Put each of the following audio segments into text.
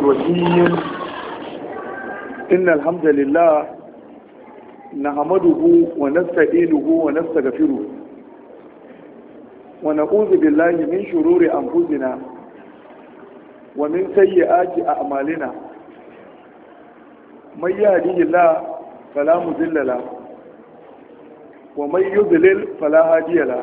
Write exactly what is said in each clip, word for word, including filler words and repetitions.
الرجيم إن الحمد لله نحمده ونستعينه ونستغفره ونعوذ بالله من شرور أنفسنا ومن سيئات أعمالنا من يهديه الله فلا مضل له ومن يضلل فلا هادي له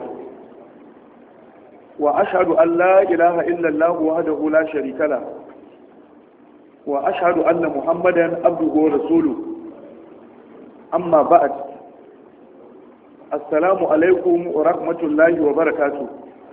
وأشهد أن لا إله إلا الله وحده لا شريك له وأشهد أن محمدا عبده ورسوله أما بعد السلام عليكم ورحمة الله وبركاته.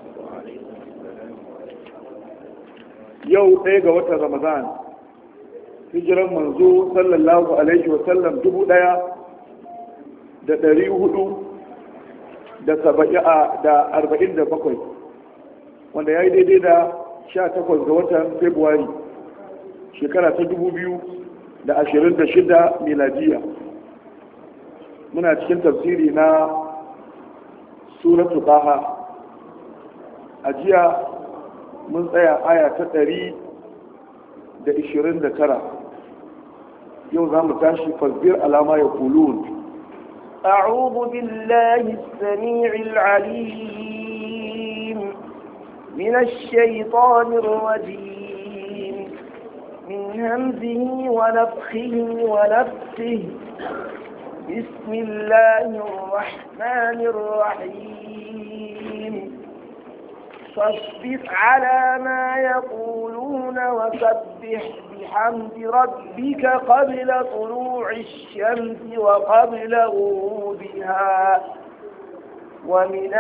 yau ɗaya ga watan Ramadan hijiran manzo sallallahu alaihi wa sallam dubu ɗaya da ɗari hudu da saba'a da arba'in da bakwai wanda ya yi daidai da sha takwas ga watan Februari shekara ta dubu biyu da ashirin da shida miladiya. Muna cikin tafsiri na suratu Taha. A jiya mun tsaya aya ta ɗari da ishirin da tara. Yau za mu tashi fasbir alama ya kulun. أعوذ بالله السميع العليم من الشيطان الرجيم من همزه ونفخه ونفسه بسم الله الرحمن الرحيم فاصبر على ما يقولون وسبح بحمد ربك قبل طلوع الشمس وقبل غروبها ومن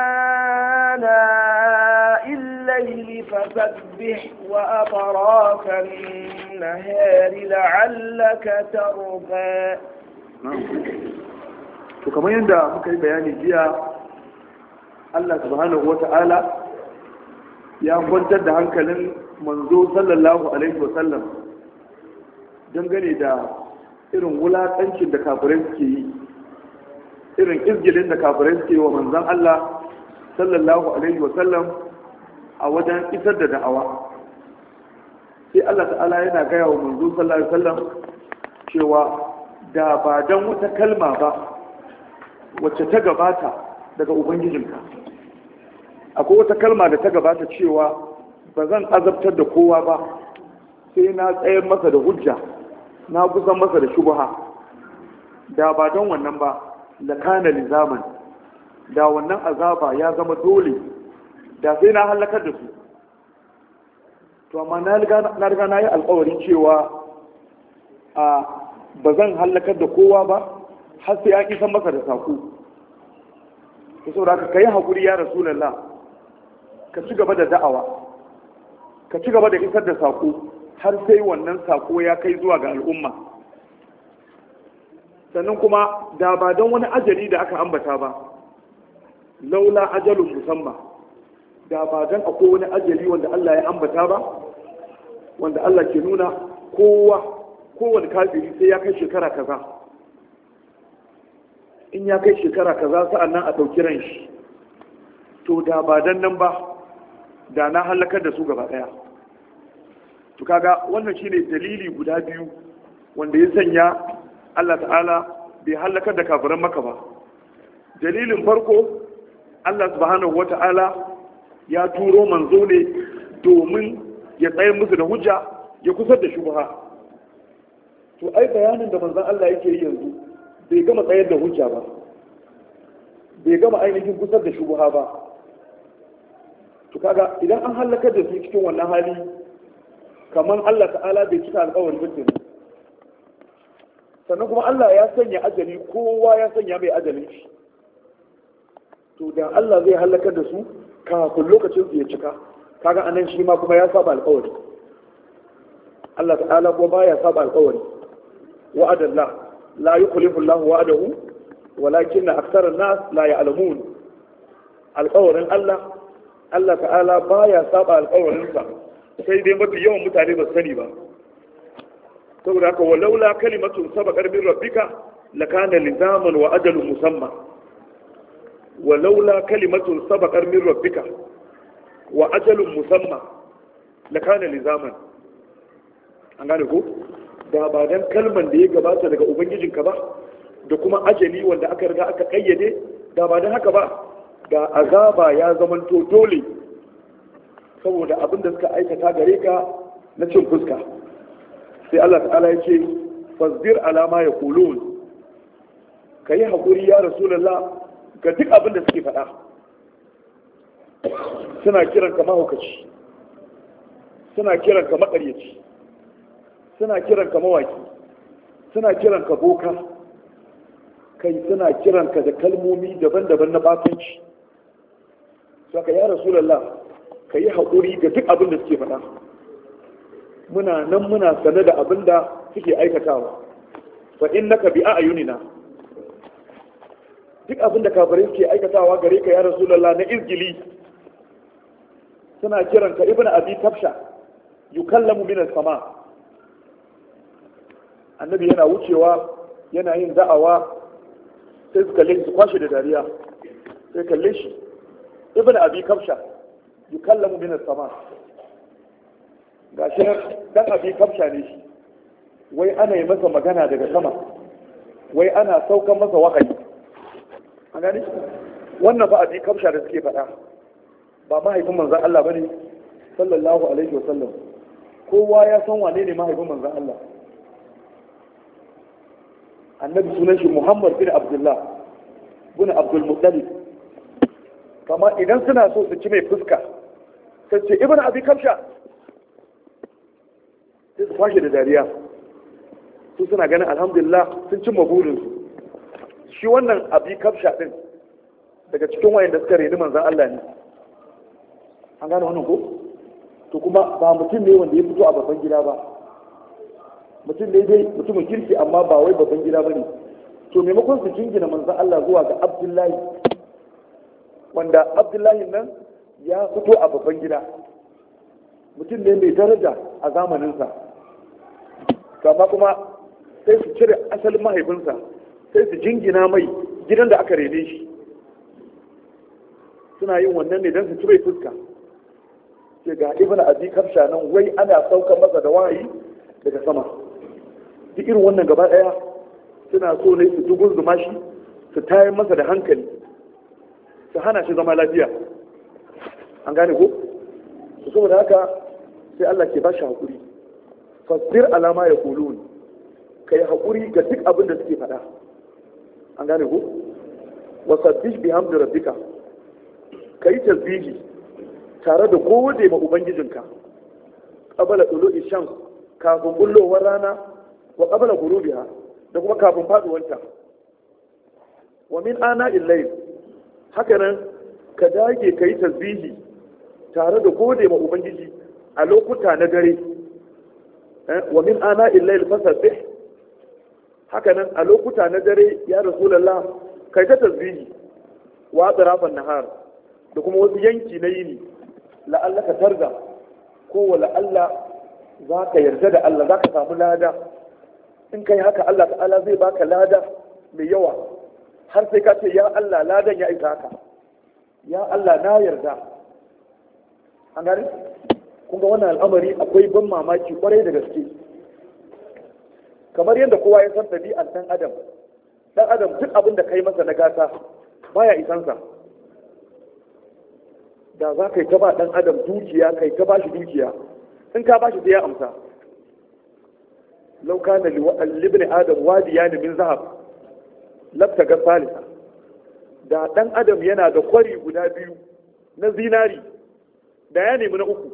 آناء الليل فسبح وأطراف النهار لعلك ترضى. to kamar yadda muka yi bayani jiya, Allah subhanahu wata'ala ya kwantar da hankalin manzo sallallahu alaihi wasallam dangane da irin wulaƙancin da kafirai suke yi, irin izgilin da kafirai suke wa manzon Allah sallallahu alaihi wasallam a wajen isar da da'awa. Sai Allah ta'ala yana gaya wa manzo sallallahu alaihi wasallam cewa da ba dan wata kalma ba wacce ta gabata daga ubangijinka, akwai wata kalma da ta gabata cewa ba zan azabtar da kowa ba sai na tsayar masa da hujja, na kusan masa da shubha. Da ba don wannan ba la kana lizaman, da wannan azaba ya zama dole, da sai na halakar da su. To amma na riga na yi alƙawarin cewa a ba zan halakar da kowa ba har sai an isa masa da sako. to saboda ka kai hakuri ya rasulullah, ka ci gaba da da'awa, ka ci gaba da isar da sako har sai wannan sako ya kai zuwa ga al'umma. Sannan kuma da ba don wani ajali da aka ambata ba, laula ajalun musamman, da ba don akwai wani ajali wanda Allah ya ambata ba, wanda Allah ke nuna kowa kowane kafiri sai ya kai shekara kaza, in ya kai shekara kaza sa'an nan a ɗauki ran shi. To da ba don nan ba da na halakar da su gaba ɗaya. To kaga wannan shine dalili guda biyu wanda ya sanya Allah ta'ala bai halakar da kafiran Makka ba. Dalilin farko, Allah subhanahu wata'ala ya turo manzo ne domin ya tsayar musu da hujja, ya kusar da shubha. To ai bayanin da manzon Allah yake yi yanzu bai gama tsayar da hujja ba, bai gama ainihin kusar da shubha ba. To kaga idan an halakar da su cikin wannan hali, kamar Allah ta'ala bai cika alƙawari ba kenan. Sannan kuma Allah ya sanya ajali, kowa ya sanya mai ajalin shi. To da Allah zai halakar da su kafin lokacin su ya cika, kaga anan shi ma kuma ya saba alƙawari. Allah ta'ala kuma baya saba alƙawari. Wa'adallah la yukhlifu Allah wa'adahu walakin aktharun nas la ya'lamun. Alƙawarin Allah, Allah ta'ala baya saba alƙawarinsa, sai dai mafi yawan mutane ba sani ba. Saboda haka walaula kalimatun sabaqat min rabbika lakana lizaman wa ajalun musamma. Walaula kalimatun sabaqat min rabbika wa ajalun musamma lakana lizaman. an gane ko da ba dan kalman da ya gabata daga ubangijinka ba da kuma ajali wanda aka riga aka kayyade da ba dan haka ba da azaba ya zamanto dole saboda abin da suka aikata gare ka na cin fuska sai Allah ta'ala ya ce fasbir ala ma yaqulun kai hakuri ya rasulullah ga duk abin da suke faɗa suna kiran ka mahaukaci suna kiran ka makaryaci suna kiran ka mawaki suna kiran ka boka kai suna kiran ka da kalmomi daban-daban na batanci saka ya rasulullah ka yi haƙuri ga duk abin da suke faɗa muna nan muna sane da abin da suke aikatawa fa innaka bi a'yunina duk abin da kafirai suke aikatawa gare ka ya rasulullah na izgili suna kiran ka ibnu abi kafsha yukallamu min as-sama annabi yana wucewa yana yin da'awa sai su kalle su kwashe da dariya sai kalle shi ibnu abi kafsha yukallamu min as-sama gashi dan abi kafsha ne shi wai ana yi masa magana daga sama wai ana saukan masa wahayi an gani wannan ba abi kafsha da suke faɗa ba mahaifin manzon Allah bane sallallahu alaihi wa sallam kowa ya san wane ne mahaifin manzon Allah annabi sunan shi Muhammad bin Abdullah bin Abdul Muttalib kama idan suna so su ci mai fuska sai ce ibn abi kafsha sai su kwashe da dariya su suna ganin alhamdulillah sun cimma burinsu shi wannan abi kafsha din daga cikin wayanda suka reni manzan Allah ne an gane wannan ko to kuma ba mutum ne wanda ya fito a babban gida ba mutum ne dai mutumin kirki amma ba wai babban gida ba ne to maimakon su jingina manzan Allah zuwa ga Abdullahi wanda Abdullahi nan ya fito a babban gida mutum ne mai daraja a zamaninsa kama kuma sai su cire asalin mahaifinsa sai su jingina mai gidan da aka rene shi suna yin wannan ne don su cire fuska ke ga ibn abi kafsha nan wai ana saukar masa da wahayi daga sama duk irin wannan gaba daya suna so ne su dugun zuma shi su tayar masa da hankali su hana shi zama lafiya an gane ko su saboda haka sai Allah ke ba shi haƙuri fasbir alama ya kulun ka yi haƙuri ga duk abin da suke faɗa an gane ko wasabbih bihamdi rabbika ka yi tasbihi tare da gode ma ubangijinka qabala tulu'i shams kafin bullowar rana wa qabala ghurubiha da kuma kafin faduwanta wa min ana illayl haka nan ka dage ka yi tasbihi tare da gode ma ubangiji a lokuta na dare wa min ana illayl fasabbih haka nan a lokuta na dare ya rasulullah kai ta tasbihi wa atrafan nahar da kuma wasu yanki na yini la'allaka tarda ko wa la'alla za ka yarda da Allah za ka samu lada in kai haka Allah ta'ala zai baka lada mai yawa har sai ka ce ya Allah ladan ya isa haka ya Allah na yarda an gani kun ga wannan al'amari akwai ban mamaki kwarai da gaske kamar yadda kowa ya san ɗabi'ar ɗan adam ɗan adam duk abin da kai masa na gata baya isansa da za ka yi ta ba ɗan adam dukiya kai ta ba shi dukiya in ka ba shi sai ya amsa lauka na libni adam wadiya ne min zahab labta ga salisa da ɗan adam yana da kwari guda biyu na zinari da ya nemi na uku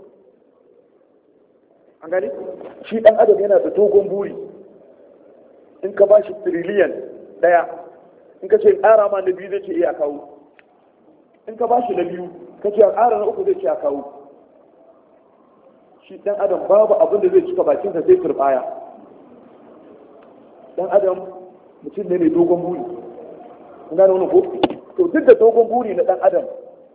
an gani shi ɗan adam yana da dogon buri in ka ba shi tiriliyan ɗaya in ka ce ƙara ma na biyu zai ce iya kawo in ka ba shi na biyu ka ce ƙara na uku zai ce a kawo shi ɗan adam babu abin da zai cika bakinsa zai turbaya ɗan adam mutum ne mai dogon buri kun gane wani ko to duk da dogon buri na ɗan adam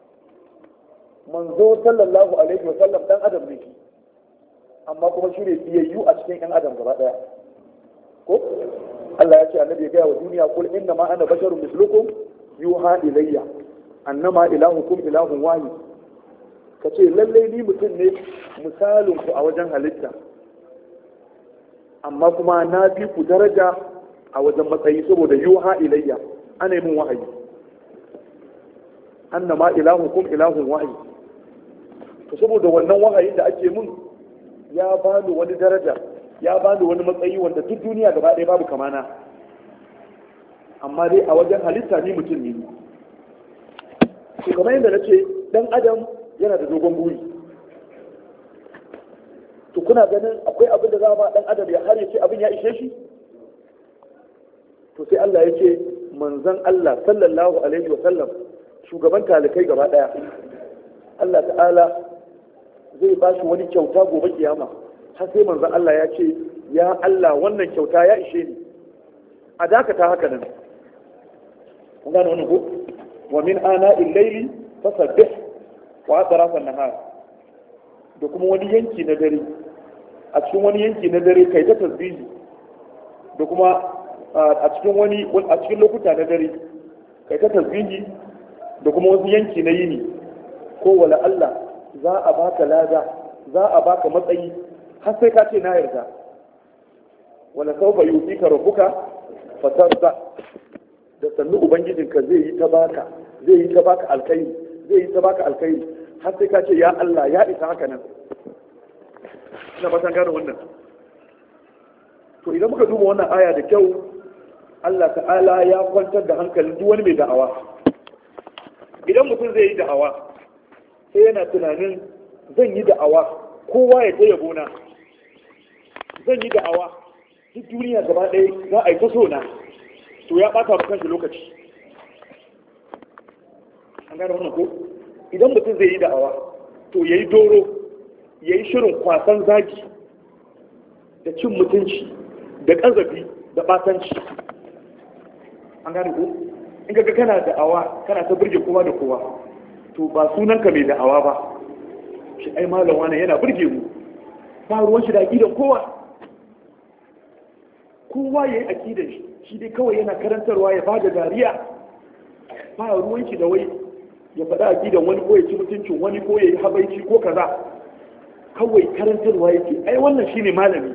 manzo sallallahu alaihi wa sallam ɗan adam ne shi amma kuma shi ne biyayyu a cikin ɗan adam gaba ɗaya ko Allah ya ce annabi ya gaya wa duniya kul inna ma ana basharun mislukum yuha ilayya annama ilahukum ilahun wahid kace lallai ni mutum ne misalin ku a wajen halitta amma kuma na fi ku daraja a wajen matsayi saboda yuha ilayya ana yi min wahayi annama ilahukum ilahun wahyi to saboda wannan wahayin da ake mun ya bani wani daraja ya bani wani matsayi wanda duk duniya gaba ɗaya babu kamana amma dai a wajen halitta ni mutum ne to kamar yadda nace dan adam yana da dogon buri to kuna ganin akwai abin da za ba dan adam ya har ya ce abin ya ishe shi to sai Allah ya ce manzon Allah sallallahu alaihi wa sallam shugaban talikai gaba daya Allah ta'ala zai ba shi wani kyauta gobe kiyama har sai manzon Allah ya ce ya Allah wannan kyauta ya ishe ni a dakata haka nan kun gane wannan ko wa min ana il-layli fasabbih wa atrafa an-nahar da kuma wani yanki na dare a cikin wani yanki na dare kai ta tasbihi da kuma a cikin wani a cikin lokuta na dare kai ta tasbihi da kuma wasu yanki na yini ko wala Allah za a baka lada za a baka matsayi har sai ka ce na yarda wala sawfa yutika rabbuka fatarda da sannu ubangijinka zai yi ta baka zai yi ta baka alkai zai yi ta baka alkai har sai ka ce ya Allah ya isa haka nan ina ba san gane wannan to idan muka duba wannan aya da kyau Allah ta'ala ya kwantar da hankalin duk wani mai da'awa idan mutum zai yi da'awa sai yana tunanin zan yi da'awa kowa ya ta yabo na zan yi da'awa duk duniya gaba ɗaya za a yi ta so na to ya ɓata ma kanshi lokaci an gane wannan ko idan mutum zai yi da'awa to ya yi doro ya yi shirin kwasan zagi da cin mutunci da ƙazafi da ɓatanci an gane ko in ga kana da'awa kana ta burge kowa da kowa to ba sunanka mai da'awa ba shi ai malam wani yana burge mu ba ruwan shi da aqidan kowa kowa yayi aqidan shi shi dai kawai yana karantarwa ya bada dariya ba ruwan shi da wai ya faɗa aqidan wani ko ya ci mutuncin wani ko ya yi habaici ko kaza kawai karantarwa yake ai wannan shine malami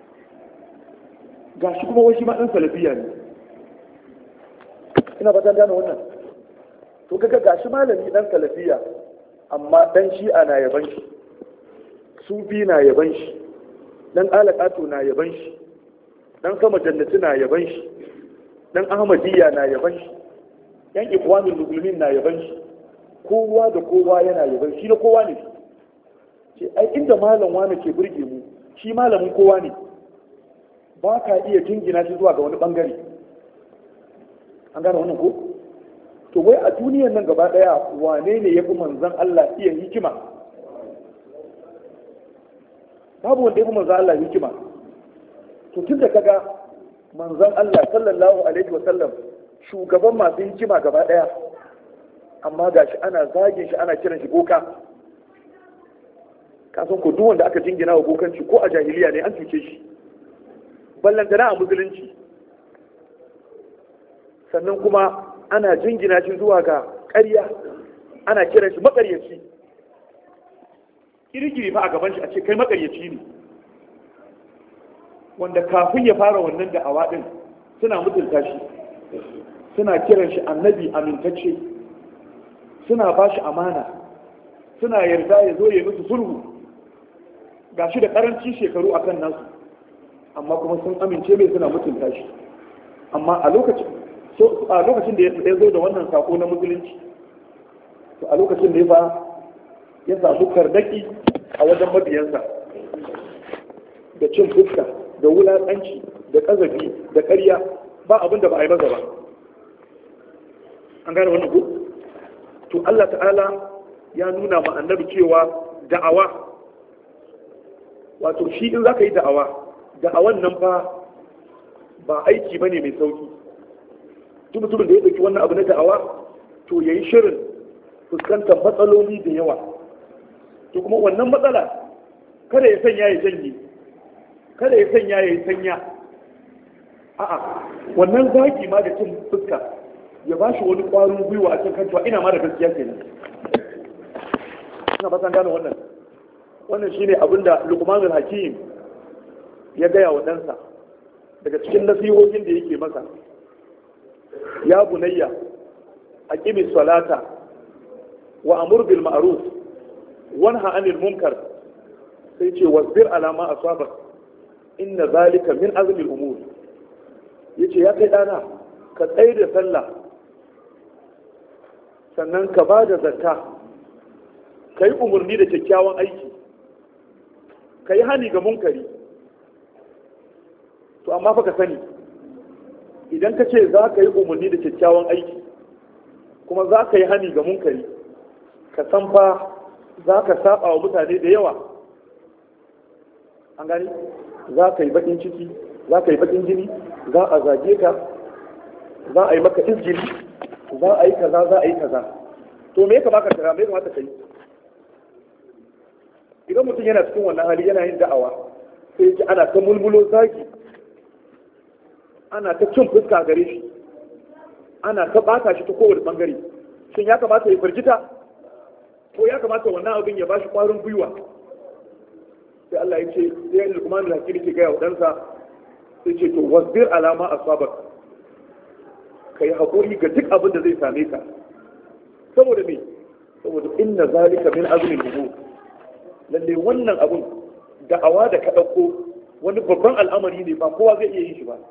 gashi kuma wai shi ma dan salafiya ne ina fatan gane wannan to kaga gashi malami dan salafiya amma dan shi'a na yaban shi sufi na yaban shi dan alaqatu na yaban shi dan sama jannati na yaban shi dan ahmadiyya na yaban shi yan ikwanul muslimin na yaban shi kowa da kowa yana yaban shi na kowa ne ce ai inda malam wani ke burge mu shi malamin kowa ne ba ka iya jingina shi zuwa ga wani bangare an gane wannan ko to wai a duniyar nan gaba daya wane ne ya fi manzan Allah iya hikima babu wanda ya fi manzan Allah hikima to tun da kaga manzan Allah sallallahu alaihi wa sallam shugaban masu hikima gaba daya amma gashi ana zagin shi ana kiran shi boka kasan ko duk wanda aka jingina wa bokanci ko a jahiliya ne an cuce shi ballantana a musulunci sannan kuma ana jingina shi zuwa ga ƙarya ana kiran shi maƙaryaci kirkiri fa a gaban shi a ce kai maƙaryaci ne wanda kafin ya fara wannan da'awa din suna mutunta shi suna kiran shi annabi amintacce suna ba shi amana suna yarda ya zo ya musu sulhu ga shi da ƙarancin shekaru akan nasu amma kuma sun amince mai suna mutunta shi amma a lokacin a lokacin da ya zo da wannan sako na musulunci to a lokacin da ya fa ya samu kardaki a wajen mabiyansa da cin fuska da wulaƙanci da ƙazafi da ƙarya ba abin da ba a yi maza ba an gane wannan ko to Allah ta'ala ya nuna ma annabi cewa da'awa wato shi in zaka yi da'awa da'awan nan fa ba aiki bane mai sauki duk mutumin da ya ɗauki wannan abu na da'awa to ya yi shirin fuskantar matsaloli da yawa to kuma wannan matsala kada ya sanya ya janye kada ya sanya ya yi sanya a'a wannan zaki ma da cin fuska ya ba shi wani ƙwarin gwiwa a cikin kancewa ina ma da gaskiya ke nan ina ba san gane wannan wannan shine abin da Luqmanul Hakim ya gaya wa ɗansa daga cikin nasihohin da yake masa, ya bunayya aqimi salata wa amur bil ma'ruf wanha 'anil munkar, sai ce wasbir ala ma asabak inna zalika min azmi al umur. yace ya kai dana, ka tsaye da sallah, sannan ka ba da zakka, ka yi umarni da kyakkyawan aiki, ka yi hani ga munkari. To amma fa ka sani, idan ka ce za ka yi umarni da kyakkyawan aiki kuma za ka yi hani ga munkari, ka san fa za ka saba wa mutane da yawa. An gani, za ka yi bakin ciki, za ka yi bakin jini, za a zage ka, za a yi maka izgiri, za a yi kaza, za a yi kaza. To me ka baka tara, me ka mata kai? Idan mutum yana cikin wannan hali yana yin da'awa, sai yake ana ta mulmulo zagi, ana ta cin fuska gare shi, ana ta bata shi ta kowane bangare. Shin ya kamata ya firgita, ko ya kamata wannan abin ya bashi kwarin gwiwa? Sai Allah ya ce, sai Luqman al-Hakim ke gaya wa ɗansa, sai ce to wasbir alama asabak, kai hakuri ga duk abin da zai same ka. Saboda me? Saboda inna zalika min azmi al-umur. Lalle wannan abun da'awa da ka dauko wani babban al'amari ne, ba kowa zai iya yin shi ba.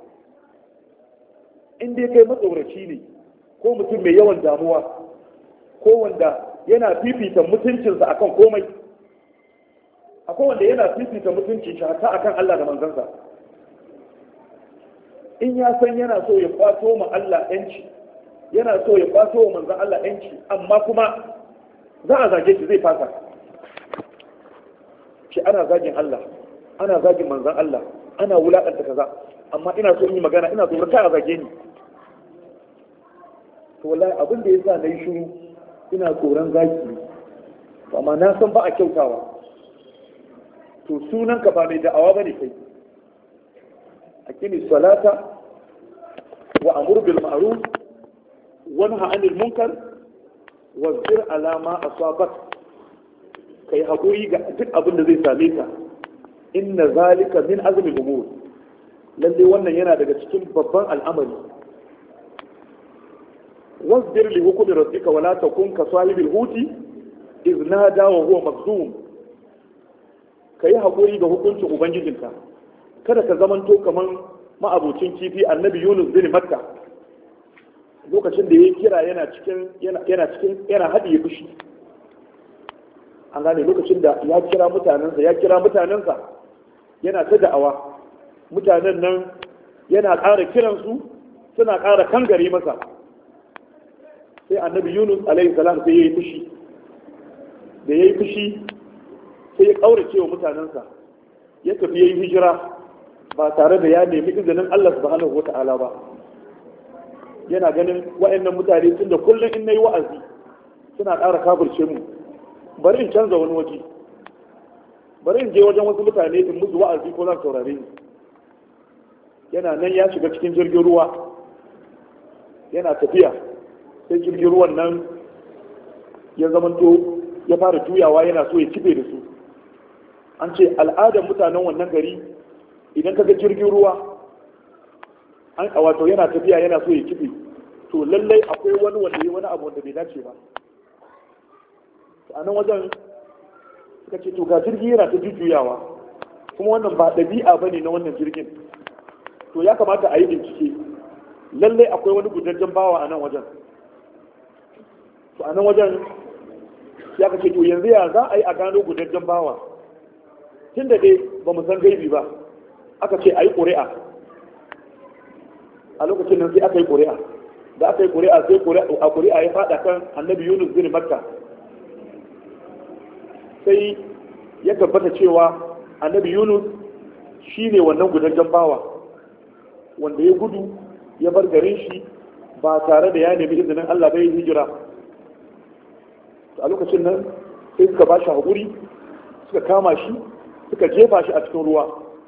In dai kai matsoraci ne, ko mutum mai yawan damuwa, ko wanda yana fifita mutuncinsa akan komai, akwai wanda yana fifita mutuncin shi hatta akan Allah da manzansa. In ya san yana so ya kwato ma Allah yanci, yana so ya kwato wa manzan Allah yanci, amma kuma za a zage shi, zai fasa. Shi ana zagin Allah, ana zagin manzan Allah, ana wulaƙanta kaza, amma ina so in yi magana, ina so ka a zage ni. To wallahi abin da yasa na yi shiru, ina tsoron zaki, amma na san ba a kyautawa. To sunan ka ba mai da'awa bane kai. Aqimi salata wa amur bil ma'ruf wanha 'anil munkar wasbir ala ma asabak, kai hakuri ga duk abin da zai same ka. Inna zalika min azmi al-umur. Lalle wannan yana daga cikin babban al'amari. wasbir li hukmi rabbika wa la takun ka sahibil huti idh nada wa huwa makzum. Kai hakuri ga hukuncin ubangijinka, kada ka zamanto kaman ma'abocin kifi annabi Yunus bin Matta, lokacin da yayi kira yana cikin yana cikin yana hadiye fushi. An gane lokacin da ya kira mutanensa ya kira mutanensa yana ta da'awa, mutanen nan yana ƙara kiransu suna ƙara kangare masa. Sai annabi Yunus alaihi salam sai yayi fushi, da yayi fushi sai ya kaurace wa mutanensa, ya tafi yayi hijira ba tare da ya nemi izinin Allah subhanahu wata'ala ba. Yana ganin wa'annan mutane tun da kullum in nayi wa'azi suna ƙara kafirce mu, bari in canza wani waje, bari in je wajen wasu mutane in musu wa'azi ko za su saurare ni. Yana nan ya shiga cikin jirgin ruwa, yana tafiya, sai jirgin ruwan nan ya zamanto ya fara juyawa, yana so ya kife da su. An ce al'adar mutanen wannan gari, idan ka ga jirgin ruwa an wato yana tafiya yana so ya kife, to lallai akwai wani wanda ya wani abu wanda bai dace ba. A nan wajen suka ce to ga jirgi yana ta jujjuyawa, kuma wannan ba ɗabi'a ba ne na wannan jirgin, to ya kamata a yi bincike. Lallai akwai wani gudajen bawa a nan wajen. To a nan wajen ya kace to yanzu ya za a yi a gano gudajen bawa, tun da dai ba mu san gaibi ba. Aka ce a yi ƙuri'a. A lokacin nan sai aka yi ƙuri'a, da aka yi ƙuri'a sai a ƙuri'a ya faɗa kan annabi Yunus bin Matta. Sai ya tabbata cewa annabi Yunus shi ne wannan gudajen bawa wanda ya gudu ya bar garin shi ba tare da ya nemi izinin Allah bai hijira. A lokacin nan sai suka ba shi haƙuri, suka kama shi, suka jefa shi a cikin ruwa.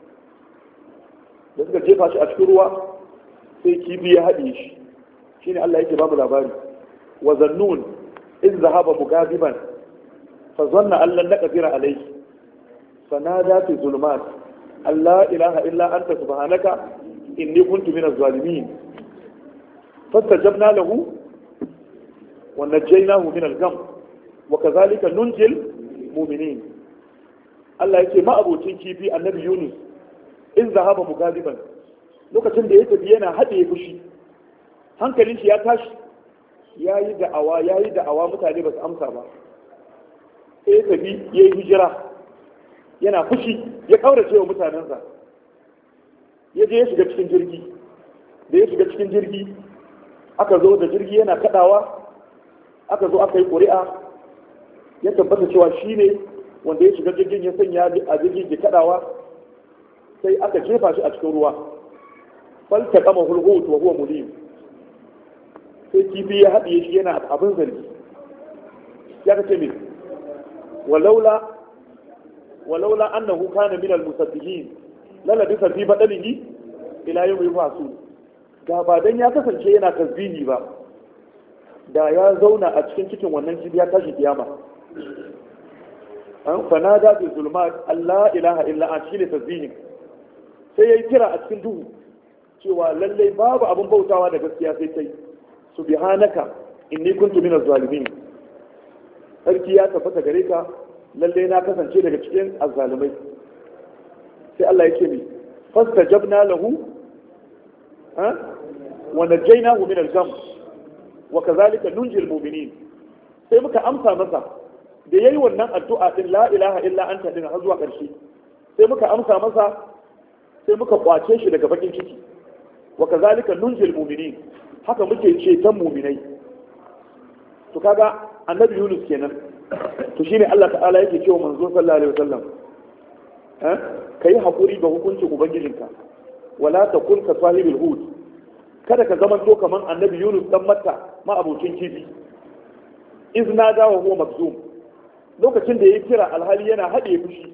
Da suka jefa shi a cikin ruwa sai kifi ya haɗe shi. Shine Allah yake babu labari, wa zannun in zahaba mugadiban fa zanna an lan naqdira alayhi fanada fi zulumat Allah ilaha illa anta subhanaka inni kuntu minaz zalimin fastajabna lahu wa najaynahu min al-gham wa kadhalika nunjil mu'minin. Allah yake ma abocin kifi annabi Yunus in zahaba mugadiban, lokacin da ya tafi yana haɗe fushi, hankalin shi ya tashi, yayi da'awa yayi da'awa mutane ba su amsa ba, sai ya tafi yayi hijira yana fushi, ya kaurace wa mutanensa, ya je ya shiga cikin jirgi. Da ya shiga cikin jirgi aka zo da jirgi yana kadawa, aka zo aka yi ƙuri'a, ya tabbata cewa shi ne wanda ya shiga jirgin ya sanya a jirgin ke kadawa, sai aka jefa shi a cikin ruwa. Falta kama hulhut wa huwa mulim, sai kifi ya haɗiye shi yana abin zargi. Ya kace me walaula walaula annahu kana min al-musabbihin la labisa fi badanihi ila yawmi yub'athun. Da ba dan ya kasance yana tasbihi ba, da ya zauna a cikin cikin wannan kifi ya tashi kiyama. An fanada bi zulmat Allah ilaha illa anta, shine tasbihin. Sai yayi kira a cikin duhu cewa lallai babu abin bautawa da gaskiya sai kai, subhanaka inni kuntu minaz zalimin. Sarki ya tabbata gare ka, lallai na kasance daga cikin azzalumai. Sai Allah ya ce mi fastajabna lahu ha wa najaynahu min al-gham wa kadhalika nunjil mu'minin. Sai muka amsa masa da yayi wannan addu'a din la ilaha illa anta din har zuwa ƙarshe. Sai muka amsa masa, sai muka kwace shi daga bakin ciki. Wa kadhalika nunjil mu'minin, haka muke ceton mu'minai. To kaga annabi Yunus kenan. To shine Allah ta'ala yake cewa manzo sallallahu alaihi wasallam eh kai hakuri ga hukuncin ubangijinka, wala takun ka sahibul hud, kada ka zaman to kaman annabi Yunus dan Makka ma abokin kifi. Izna da wa huwa makzum, lokacin da ya kira alhali yana hade fushi.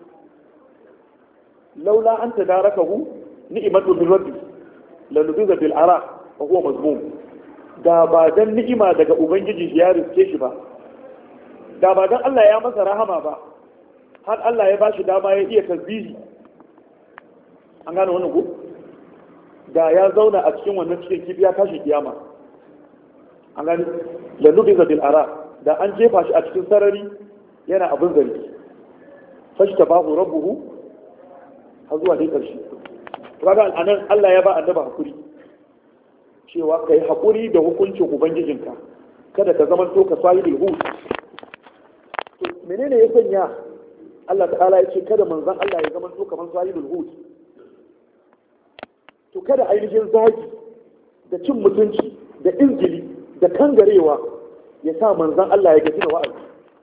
Laula anta darakahu ni'matu min rabbi lanubiza bil ara wa huwa mazmum. Da ba dan ni'ima daga ubangiji ya riske shi ba, da ba dan Allah ya masa rahama ba, har Allah ya bashi dama ya iya tasbihi, an gane wannan ku, da ya zauna a cikin wannan cikin kifi ya tashi kiyama. An gane lanubiza bil ara, da an jefa shi a cikin sarari yana abin zargi. Fashtabahu rabbuhu har zuwa dai karshe. Kaga anan Allah ya ba annaba hakuri cewa kai hakuri da hukuncin ubangijinka, kada ka zama to ka sahibul hud. To menene ya sanya Allah ta'ala ya ce kada manzon Allah ya zama to kamar sahibul hud? To kada ainihin zagi da cin mutunci da injili da kangarewa ya sa manzon Allah ya gaji da wa'azi.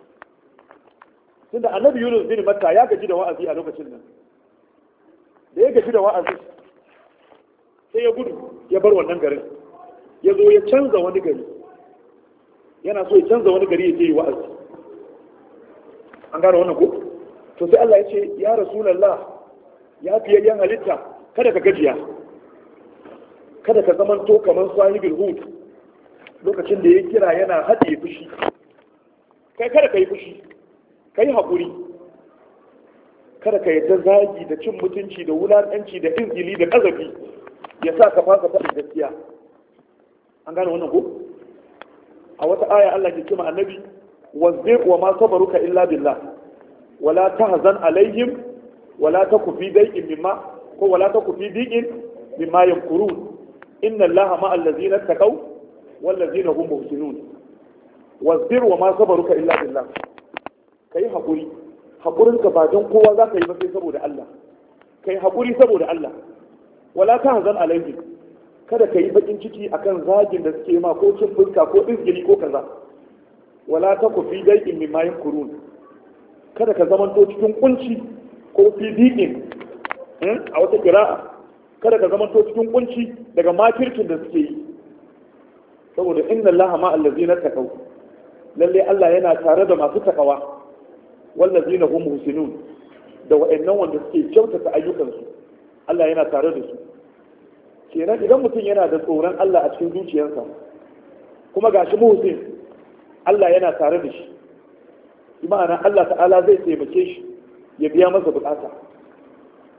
Tunda annabi Yunus bin Matta ya gaji da wa'azi a lokacin nan. Da ya gaji da wa'azi sai ya gudu ya bar wannan garin, ya zo ya canza wani gari, yana so ya canza wani gari ya je yi wa'azi. An gane wannan ko? To sai Allah ya ce ya Rasulallah, ya fiyayyen halitta, kada ka gajiya, kada ka zaman to kamar sahibul hud, lokacin da ya kira yana haɗe fushi. Kai kada ka yi fushi, ka yi haƙuri, kada ka yadda zagi da cin mutunci da wulaƙanci da izgili da ƙazafi ya sa ka fasa faɗin gaskiya. An gane wannan ko? A wata aya Allah ke cewa annabi wazir wa ma sabaruka illa billah wala tahzan alaihim wala taku fi daiqin mimma ko wala taku fi diqin mimma yamkurun inna Allaha ma'al ladzina taqaw wal ladzina hum muhsinun. Wazir wa ma sabaruka illa billah, kai haƙuri, haƙurinka ba don kowa za ka yi ba sai saboda Allah. Kai haƙuri saboda Allah. Wala ta hazan alaihi, kada ka yi baƙin ciki akan zagin da suke ma ko cin fuska ko izgiri ko kaza. Wala ta ku fi daiƙin min mayin kurun, kada ka zamanto cikin kunci ko fi diƙin a wata kira'a, kada ka zamanto cikin kunci daga makircin da suke yi. Saboda inna Allah ma allazina taqaw, lalle Allah yana tare da masu takawa. wallazina hum muhsinun, da wa'annan wanda suke kyautata ayyukansu, Allah yana tare da su. Kenan idan mutum yana da tsoron Allah a cikin zuciyarsa, kuma gashi muhsin, Allah yana tare da shi, ma'ana Allah ta'ala zai taimake shi ya biya masa bukata.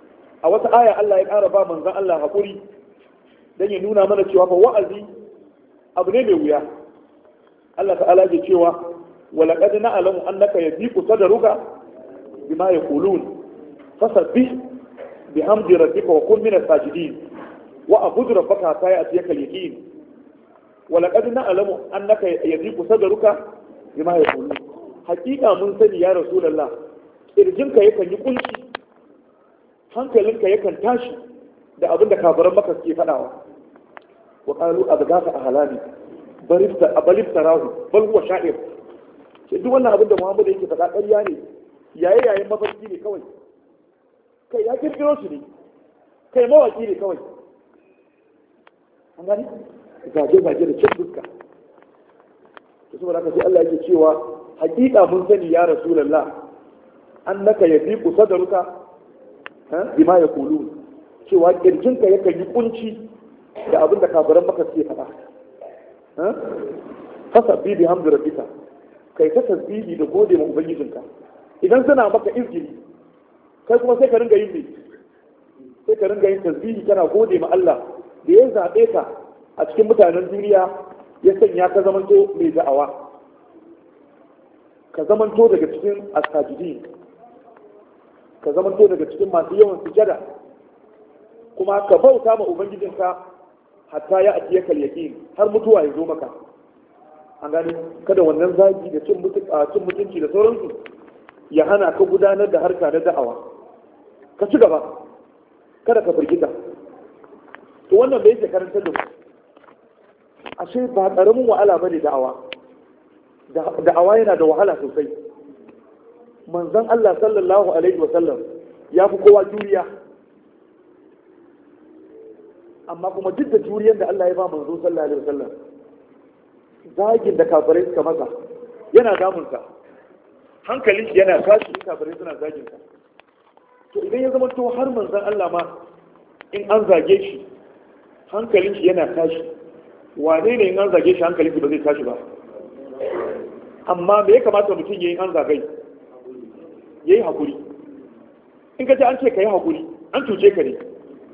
a wata aya Allah ya ƙara ba manzon Allah haƙuri dan ya nuna mana cewa fa wa'azi abu ne mai wuya. Allah ta'ala ke cewa ولقد نعلم أنك يضيق صدرك بما يقولون فسبح بحمد ربك وكن من الساجدين وأعبد ربك حتى يأتيك اليقين ولقد نعلم أنك يضيق صدرك بما يقولون حقيقة من سني يا رسول الله irjinka yakan yi kunci hankalinka yakan tashi da abin da kafiran maka suke faɗawa wa qalu abgaka ahlami barifta abalifta bal huwa sha'ir sai duk wannan abin da Muhammadu yake faɗa ƙarya ne yaye yayin mafarki ne kawai kai ya kirkiro shi ne kai mawaki ne kawai an gani zage zage da cin fuska to saboda haka sai Allah yake cewa hakika mun sani ya rasulullah annaka yadiqu sadruka ha bima yaqulu cewa kirjinka yakan yi kunci da abin da kafiran maka suke faɗa ha fasabbi bihamdi rabbika kai ta tasbihi da gode ma ubangijinka idan suna maka izgili kai kuma sai ka ringa yin ne sai ka ringa yin tasbihi kana gode ma Allah da ya zabe ka a cikin mutanen duniya ya sanya ka zamanto mai da'awa ka zamanto daga cikin asajidi ka zamanto daga cikin masu yawan sujada kuma ka bauta ma ubangijinka hatta ya atiya kal yaqin har mutuwa ya zo maka an gani kada wannan zagi da cin mutunci da sauransu ya hana ka gudanar da harka na da'awa ka ci gaba kada ka firgita to wannan bai yake karantar da mu ashe ba karamin wahala bane da'awa da'awa yana da wahala sosai manzon Allah sallallahu alaihi wa sallam ya fi kowa juriya amma kuma duk da juriyar da Allah ya ba manzo sallallahu alaihi wa sallam zagin da kafirai suka masa yana damunsa hankalin shi yana tashi kafirai suna zagin sa to idan ya zama to har manzon Allah ma in an zage shi hankalin shi yana tashi wane ne in an zage shi hankalin shi ba zai tashi ba amma me ya kamata mutum yayin an zagai yayi hakuri in ka ji an ce ka yi hakuri an cuce ka ne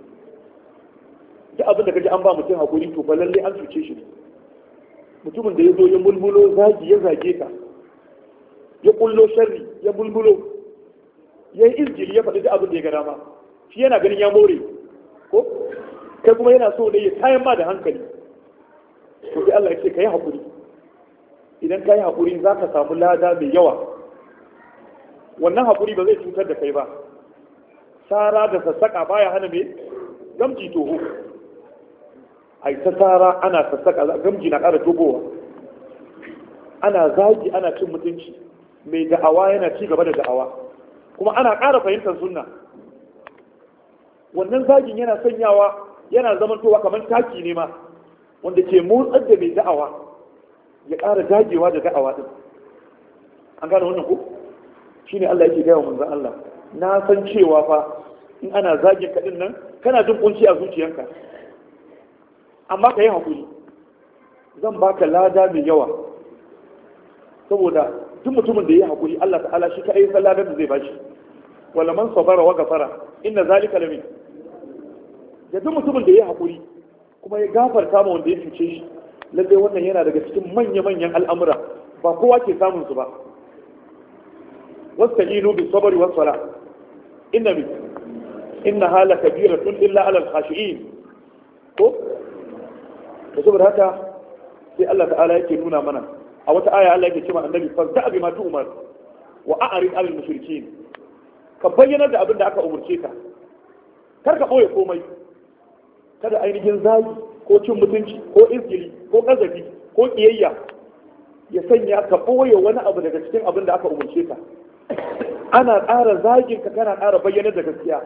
duk abin da ka ji an ba mutum hakuri to fa lalle an cuce shi ne mutumin da ya zo ya mulmulo zagi ya zage ka ya kullo sharri ya mulmulo ya yi izgiri ya faɗi abin da ya ga dama shi yana ganin ya more ko kai kuma yana so ne ya tayan ma da hankali to sai Allah ya ce ka yi haƙuri idan ka yi haƙuri za ka samu lada mai yawa wannan haƙuri ba zai cutar da kai ba sara da sassaƙa baya hana mai gamji toho ai ta tsara ana sassaka gamji na ƙara tobowa ana zagi ana cin mutunci mai da'awa yana ci gaba da da'awa kuma ana ƙara fahimtar sunna wannan zagin yana sanyawa yana zamantowa kamar taki ne ma wanda ke motsar da mai da'awa ya ƙara dagewa da da'awa din an gane wannan ko shine Allah yake gaya wa manzon Allah na san cewa fa in ana zagin ka din nan kana jin kunci a zuciyarka amma ka yi haƙuri zan baka lada mai yawa saboda duk mutumin da ya yi haƙuri Allah ta'ala shi ka ayyukan ladar da zai bashi wala man sabara wa gafara inna zalika lamin da duk mutumin da ya yi haƙuri kuma ya gafarta ma wanda ya cuce shi lalle wannan yana daga cikin manya-manyan al'amura ba kowa ke samun su ba wasta'inu bis sabri was sala inna min inna hala kabiratun illa ala al-khashi'in ko da saboda haka sai Allah ta'ala yake nuna mana a wata aya Allah yake cewa annabi fasta bi ma tu'mar wa a'rid 'anil mushrikeen ka bayyana da abin da aka umurce ka kar ka boye komai kada ainihin zagi ko cin mutunci ko izgili ko kazabi ko kiyayya ya sanya ka boye wani abu daga cikin abin da aka umurce ka ana ƙara zagin ka kana ƙara bayyana da gaskiya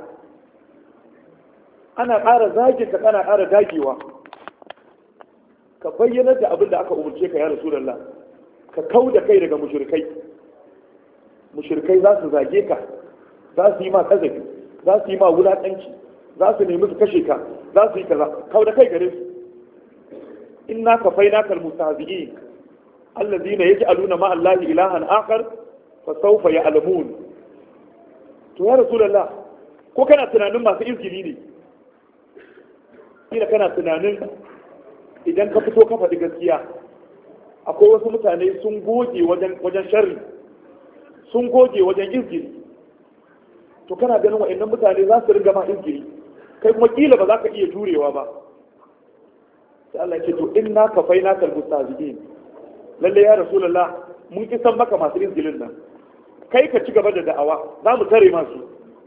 ana ƙara zagin ka kana ƙara dagewa ka bayyana da abin da aka umarce ka ya rasulullah ka kau da kai daga mushrikai mushrikai za su zage ka za su yi ma kazafi za su yi ma wulaƙanci za su nemi su kashe ka za su yi kaza kau da kai gare su inna kafainaka almustahzi'in alladhina yaj'aluna ma allahi ilahan akhar fa sawfa ya'lamun to ya rasulullah ko kana tunanin masu izgili ne kila kana tunanin idan ka fito ka faɗi gaskiya akwai wasu mutane sun goge wajen wajen sharri sun goge wajen izgili to kana ganin wa'annan mutane za su riga ma izgili kai kuma kila ba za ka iya jurewa ba sai Allah ya ce to inna kafaina kal mustahzi'in lalle ya rasulullah mun kisan maka masu izgilin nan kai ka ci gaba da da'awa za mu tare masu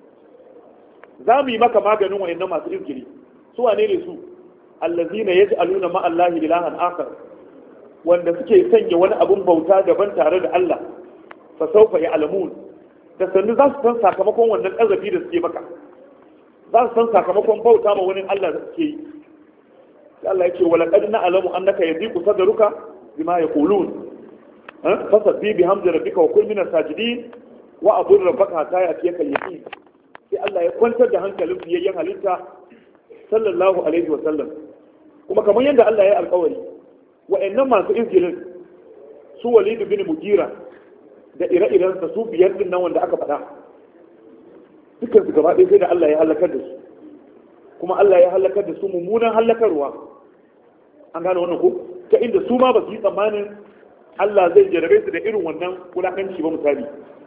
za mu yi maka maganin wa'annan masu izgili su wane ne su allazina yaj'aluna ma Allahi ilahan akhar wanda suke sanya wani abun bauta daban tare da Allah fa sawfa ya'lamun da sannu za su san sakamakon wannan kazafi da suke maka za su san sakamakon bauta ma wani Allah da suke yi Allah yake wala qad na'lamu annaka yadhiqu sadruka bima yaqulun fasabbi bihamdi rabbika wa kul min as-sajidin wa abud rabbaka hatta yatiyaka al-yaqin sai Allah ya kwantar da hankalin fiyayyen halitta sallallahu alaihi wa sallam kuma kamar yadda Allah ya yi alƙawari wa'annan masu izgirin su Walid bin Mugira da ire-iren sa su biyar din nan wanda aka faɗa dukkan su gaba ɗaya sai da Allah ya halakar da su kuma Allah ya halakar da su mummunan halakarwa an gane wannan ko ta inda su ma ba su yi tsammanin Allah zai jarabe su da irin wannan wulakanci ba misali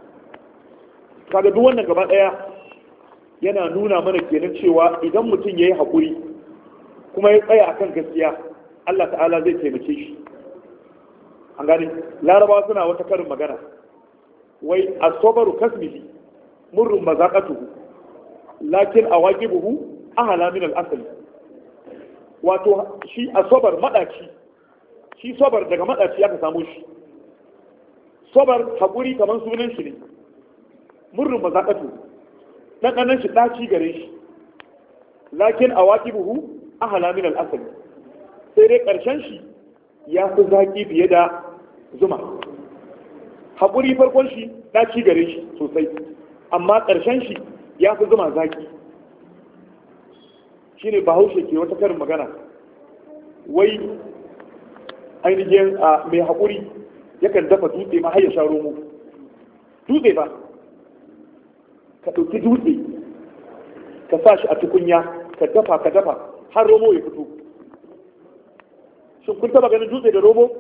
kaga duk wannan gaba ɗaya yana nuna mana kenan cewa idan mutum ya yi haƙuri kuma ya tsaya akan gaskiya Allah ta'ala zai taimake shi an gane larabawa suna wata karin magana wai asobaru kasmihi murrun mazaqatuhu lakin awaqibuhu ahala min al-asli wato shi asobar madaci shi sobar daga madaci aka samu shi sobar haƙuri kamar sunan shi ne murrun mazaqatuhu dan kanan shi daci gare shi lakin awaqibuhu ahala min al-asl sai dai karshen shi ya fi zaki fiye da zuma hakuri farkon shi daci gare shi sosai amma karshen shi ya fi zuma zaki shine bahaushe ke wata karin magana wai ainihin mai hakuri yakan dafa dutse ma har ya sha romo dutse ba ka ɗauki dutse ka sa shi a tukunya ka dafa ka dafa har romo ya fito shin kun taba ganin dutse da romo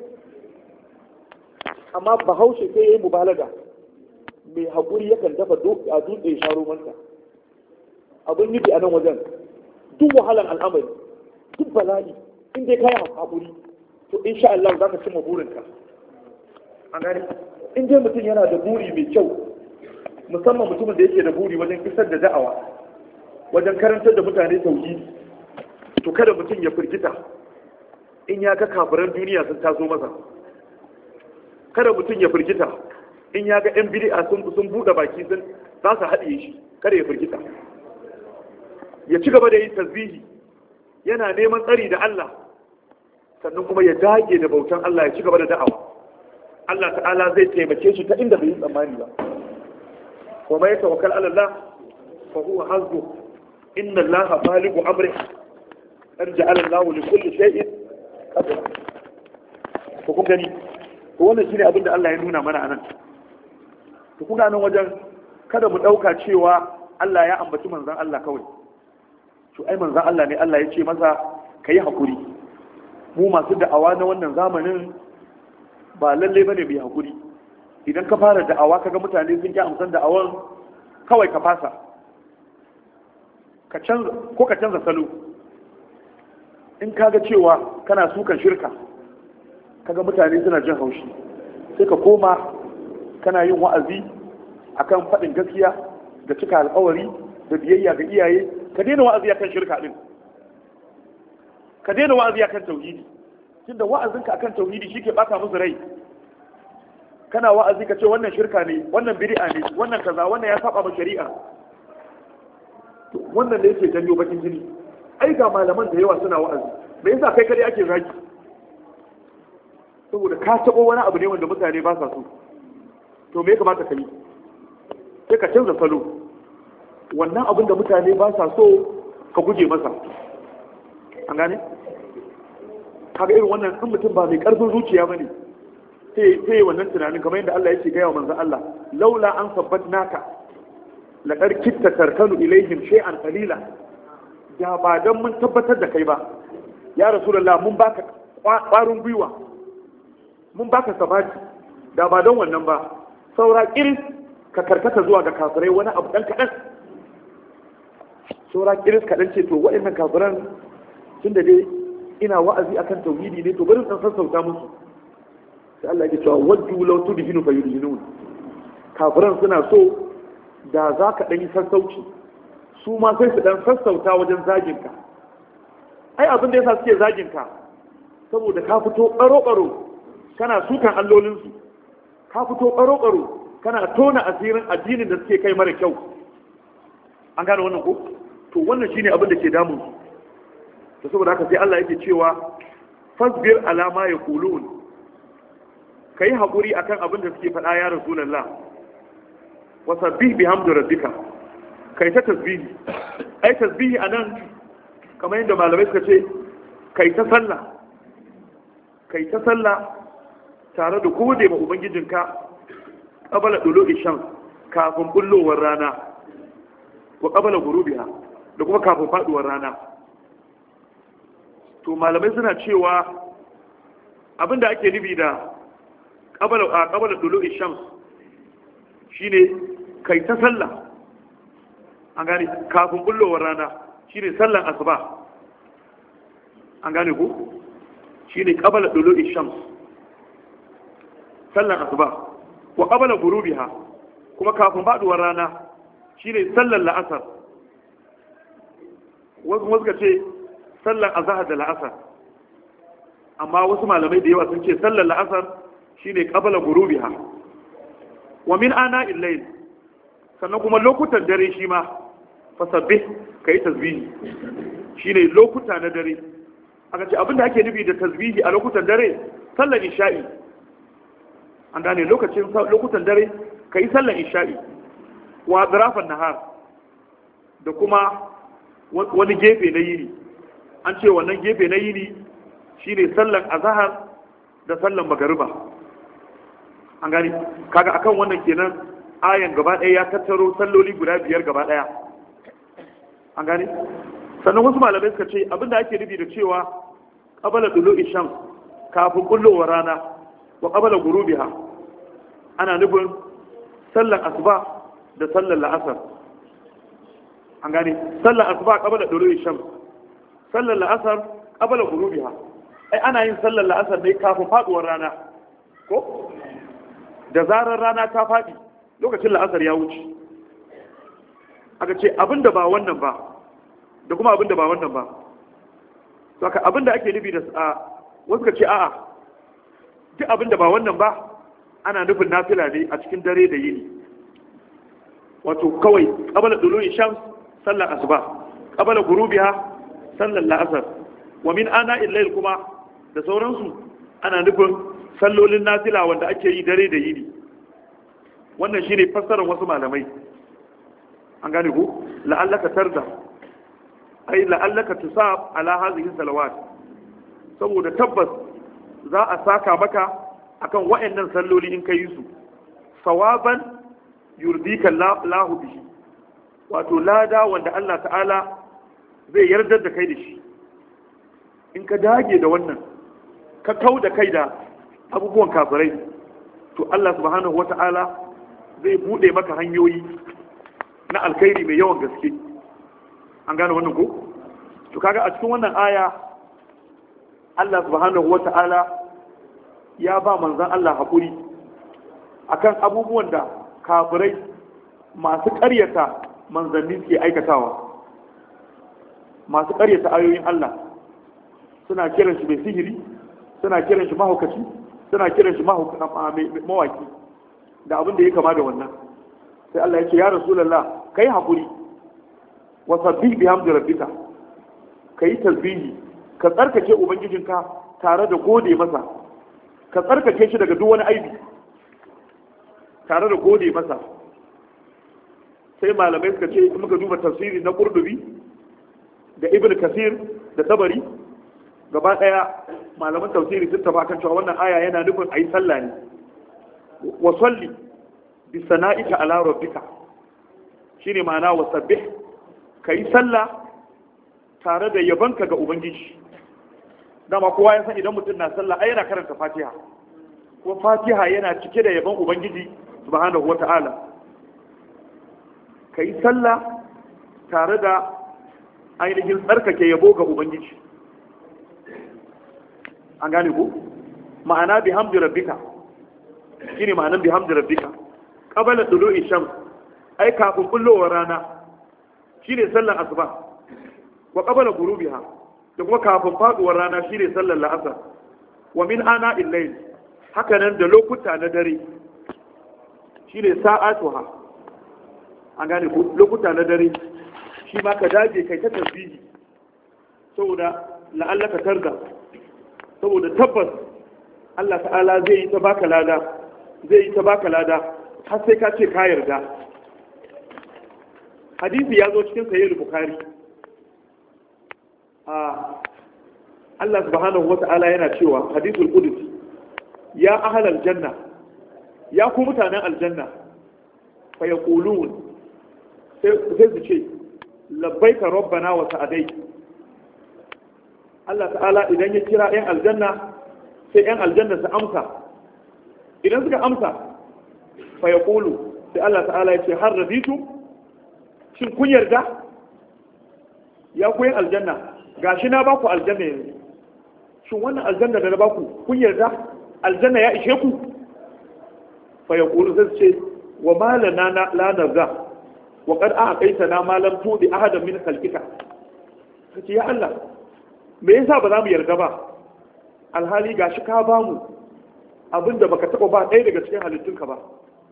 amma bahaushe sai ya yi mubalaga mai haƙuri yakan dafa a dutse ya sha romansa abin nufi a nan wajen duk wahalan al'amari duk bala'i in dai kayi haƙuri to insha Allah za ka cimma burinka an gane in dai mutum yana da buri mai kyau musamman mutumin da yake da buri wajen isar da da'awa wajen karantar da mutane tauhidi to kada mutum ya firgita in ya ga kafiran duniya sun taso masa kada mutum ya firgita in ya ga yan bid'a sun sun bude baki sun za su haɗiye shi kada ya firgita ya ci gaba da yin tasbihi yana neman tsari da Allah sannan kuma ya dage da bautan Allah ya ci gaba da da'awa Allah ta'ala zai taimake shi ta inda bai yi tsammani ba wa mai tawakkal ala Allah fa huwa hasbuh inna Allah balighu amri qad ja'ala Allah li kulli shay'in qadra to kun gani to wannan shine abin da Allah ya nuna mana anan to kuna nan wajen kada mu dauka cewa Allah ya ambaci manzon Allah kawai to ai manzon Allah ne Allah ya ce masa kai hakuri mu masu da'awa na wannan zamanin ba lalle bane mai hakuri idan ka fara da'awa kaga mutane sun ki amsan da'awan kawai ka fasa ka canza ko ka canza salo in kaga cewa kana sukan shirka kaga mutane suna jin haushi sai ka koma kana yin wa'azi akan faɗin gaskiya da cika alƙawari da biyayya ga iyaye ka daina wa'azi akan shirka din ka daina wa'azi akan tauhidi tunda wa'azinka akan tauhidi shike baka musu rai kana wa'azi ka ce wannan shirka ne wannan bid'a ne wannan kaza wannan ya saba ma shari'a wannan da yake janyo bakin jini ai ga malaman da yawa suna wa'azi me yasa kai kadai ake zaki saboda ka tabo wani abu ne wanda mutane ba sa so to me ya kamata ka yi sai ka canza salo wannan abin da mutane ba sa so ka guje masa an gane kaga irin wannan in mutum ba mai karfin zuciya bane sai sai wannan tunanin kamar yadda Allah yake gaya wa manzon Allah laula an sabbatnaka laqad kitta tarkanu ilaihim shay'an qalila, da ba dan mun tabbatar da kai ba ya rasulullah, mun baka ƙwarin gwiwa, mun baka sabati, da ba don wannan ba saura kiris ka karkata zuwa ga kafirai wani abu dan kaɗan. saura kiris kaɗan ce to waɗannan kafiran tun da dai ina wa'azi akan tauhidi ne to bari san sassauta musu. sai Allah ya ce waddu law tudhinu fayudhinun, kafiran suna so da za ka ɗan yi sassauci su ma sai su ɗan sassauta wajen zaginka. ai abin da yasa suke zaginka saboda ka fito ɓaro-ɓaro kana sukan allolinsu, ka fito ɓaro-ɓaro kana tona asirin addinin da suke kai mara kyau. an gane wannan ko? to wannan shine abin da ke damun su. to saboda haka sai Allah yake cewa fasbir ala ma yaqulun, kai hakuri akan abin da suke faɗa ya rasulullah, wa sabbih bihamdi rabbika, kai ta tasbihi. ai tasbihi anan kamar yadda malamai suka ce kai ta sallah, kai ta sallah tare da gode ma ubangijinka qabala dulu'i shams, kafin bullowar rana, wa qabala ghurubiha, da kuma kafin faduwar rana. to malamai suna cewa abinda ake nufi da qabala a qabala dulu'i shams shine kai ta sallah, an gane, kafin bullowar rana shine sallan asuba, an gane ku, shine qabala dulu'i shams, sallan asuba, wa qabala ghurubiha, kuma kafin faduwar rana shine sallan la'asar. wasu wasu ce sallan azhar da la'asar, amma wasu malamai da yawa sun ce sallan la'asar shine qabala ghurubiha. wa min ana'il layl, sannan kuma lokutan dare shi ma fasabbih, kai tasbihi, shine lokuta na dare. aka ce abinda ake nufi da tasbihi a lokutan dare sallar isha'i, an gane, lokacin lokutan dare kai sallar isha'i. wa zarafan nahar, da kuma wani gefe na yini, an ce wannan gefe na yini shine sallar azhar da sallar magariba. an gane, kaga akan wannan kenan ayan gaba ɗaya ya tattaro salloli guda biyar gaba ɗaya. an gane, sannan wasu malamai suka ce abinda ake nufi da cewa qabala dulu'i shams, kafin kullowar rana, wa qabala ghurubiha, ana nufin sallar asuba da sallar la'asar. an gane, sallar asuba qabala dulu'i shams, sallar la'asar qabala ghurubiha. ai ana yin sallar la'asar ne kafin faduwar rana ko? da zarar rana ta faɗi lokacin la'asar ya wuce. aka ce abinda ba wannan ba da kuma abinda ba wannan ba, saka abinda ake nufi da a wasu ka ce a'a duk abinda ba wannan ba ana nufin nafila ne a cikin dare da yini. wato kawai qabala dulu'i shams sallar asuba, qabala ghurubiha sallar la'asar, wa min ana'il layl kuma da sauransu ana nufin sallolin nafila wanda ake yi dare da yini. wannan shine fassarar wasu malamai. an gane ku, la'allaka tarda, ai la'allaka tusab ala hadhihi salawat, saboda tabbas za a saka maka akan wa'annan salloli in kai su sawaban yurdika lahu bihi, wato lada wanda Allah ta'ala zai yarda da kai da shi. in ka dage da wannan ka kau da kai da abubuwan kafirai, to Allah subhanahu wata'ala zai bude maka hanyoyi na alkhairi mai yawan gaske. an gane wannan ko? to kaga a cikin wannan aya Allah subhanahu wata'ala ya ba manzan Allah haƙuri akan abubuwan da kafirai masu ƙaryata manzanni suke aikatawa, masu ƙaryata ayoyin Allah. suna kiran shi mai sihiri, suna kiran shi mahaukaci, suna kiran shi mawaki da abin da ya kama da wannan. sai Allah ya ce ya rasulullah kai haƙuri, wa sabbih bihamdi rabbika, kai tasbihi, ka tsarkake ubangijinka tare da gode masa, ka tsarkake shi daga duk wani aibi tare da gode masa. sai malamai suka ce muka duba tafsiri na Qurtubi da Ibn Kasir da Tabari, gaba daya malaman tafsiri sun tafi kan cewa wannan aya yana nufin ayi sallah ne. wa salli bi sana'ika ala rabbika, shine ma'ana wasabbih kai sallah tare da yabanka ga ubangiji. Dama kowa ya san idan mutum na sallah ai yana karanta fatiha, ko fatiha yana cike da yaban ubangiji subhanahu wata'ala. kai sallah tare da ainihin tsarkake yabo ga ubangiji. An gane ku ma'ana bihamdi rabbika shine ma'anan bihamdi rabbika qabala tulu'i shams ai kafin bullowar rana shine sallar asuba, wa qabala ghurubiha da kuma kafin faduwar rana shine sallar la'asar, wa min ana illayl haka nan da lokuta na dare shine sa'atuha. an gane ku lokuta na dare shi ma ka dage kai ta tasbihi saboda la'allaka tarda, saboda tabbas Allah ta'ala zai yi ta baka lada zai yi ta baka lada har sai ka ce ka yarda. Hadisi ya zo cikin sahih bukhari a Allah subhanahu wata'ala yana cewa hadithul qudsi ya ahlal janna ya ku mutanen aljanna fa yaqulun sai su ce labbaika rabbana wa sa'adai. Allah ta'ala idan ya kira 'yan aljanna sai 'yan aljanna su amsa, idan suka amsa fa yaqulu sai Allah ta'ala ya ce har raditu, shin kun yarda ya ku 'yan aljanna gashi na baku aljanna yanzu, shin wannan aljanna da na baku kun yarda aljanna ya ishe ku? fa yaqulu sai ce wa ma lana la narda wa qad a'taytana ma lam tudi ahadan min khalqika. kace ya Allah me yasa ba za mu yarda ba alhali gashi ka ba mu abinda baka taba ba ɗaya daga cikin halittunka ba,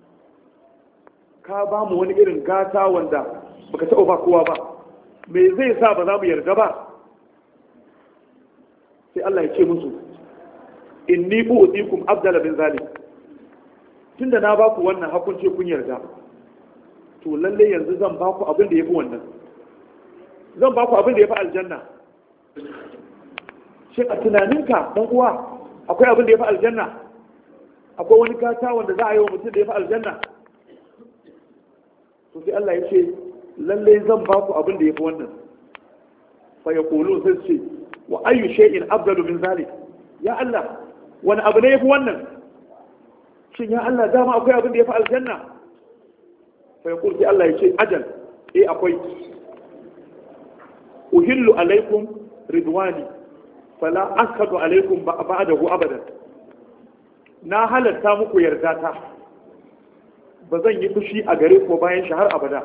ka ba mu wani irin gata wanda baka taba ba kowa ba, me zai sa ba za mu yarda ba? sai Allah ya ce musu inni u'tikum afdala min zalik, tunda na ba ku wannan hakunce kun yarda to lalle yanzu zan ba ku abin da yafi wannan, zan ba ku abin da yafi aljanna. Shin a tunaninka dan uwa akwai abin da yafi aljanna? Akwai wani gata wanda za a yi wa mutum da yafi aljanna? to sai Allah ya ce lalle zan ba ku abin da yafi wannan. fa yaqulu sai ce wa ayyu shay'in afdalu min zalik, ya Allah wani abu ne yafi wannan? shin ya Allah dama akwai abin da yafi aljanna? fa yaqulu sai Allah ya ce ajal eh akwai. uhillu alaikum ridwani fala askatu alaikum ba'dahu abadan, na halatta muku yarda ta ba zan yi fushi a gare ku bayan shi har abada.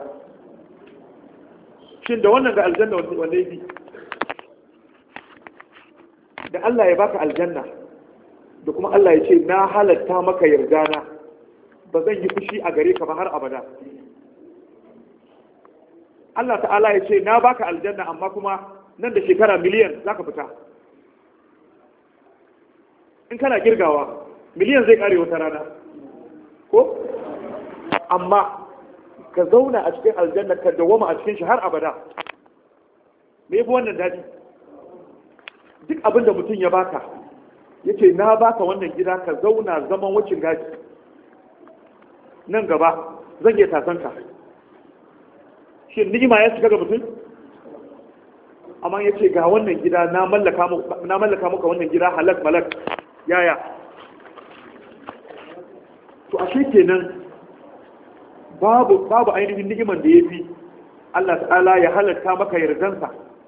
shin da wannan da aljanna wanda yafi? da Allah ya baka aljanna da kuma Allah ya ce na halatta maka yarda na ba zan yi fushi a gare ka ba har abada. Allah ta'ala ya ce na baka aljanna amma kuma nan da shekara miliyan za ka fita. in kana girgawa miliyan zai kare wata rana ko? amma ka zauna a cikin aljanna ka dawama a cikin shi har abada. me yafi wannan daɗi? duk abin da mutum ya baka ya ce na baka wannan gida ka zauna zaman wacin gaji, nan gaba zan iya tasanka. shin ni'ima ya shiga ga mutum? amma ya ce ga wannan gida na mallaka muka wannan gida halak malak yaya? to ashe kenan babu babu ainihin ni'iman da yafi Allah ta'ala ya halatta maka yardansa.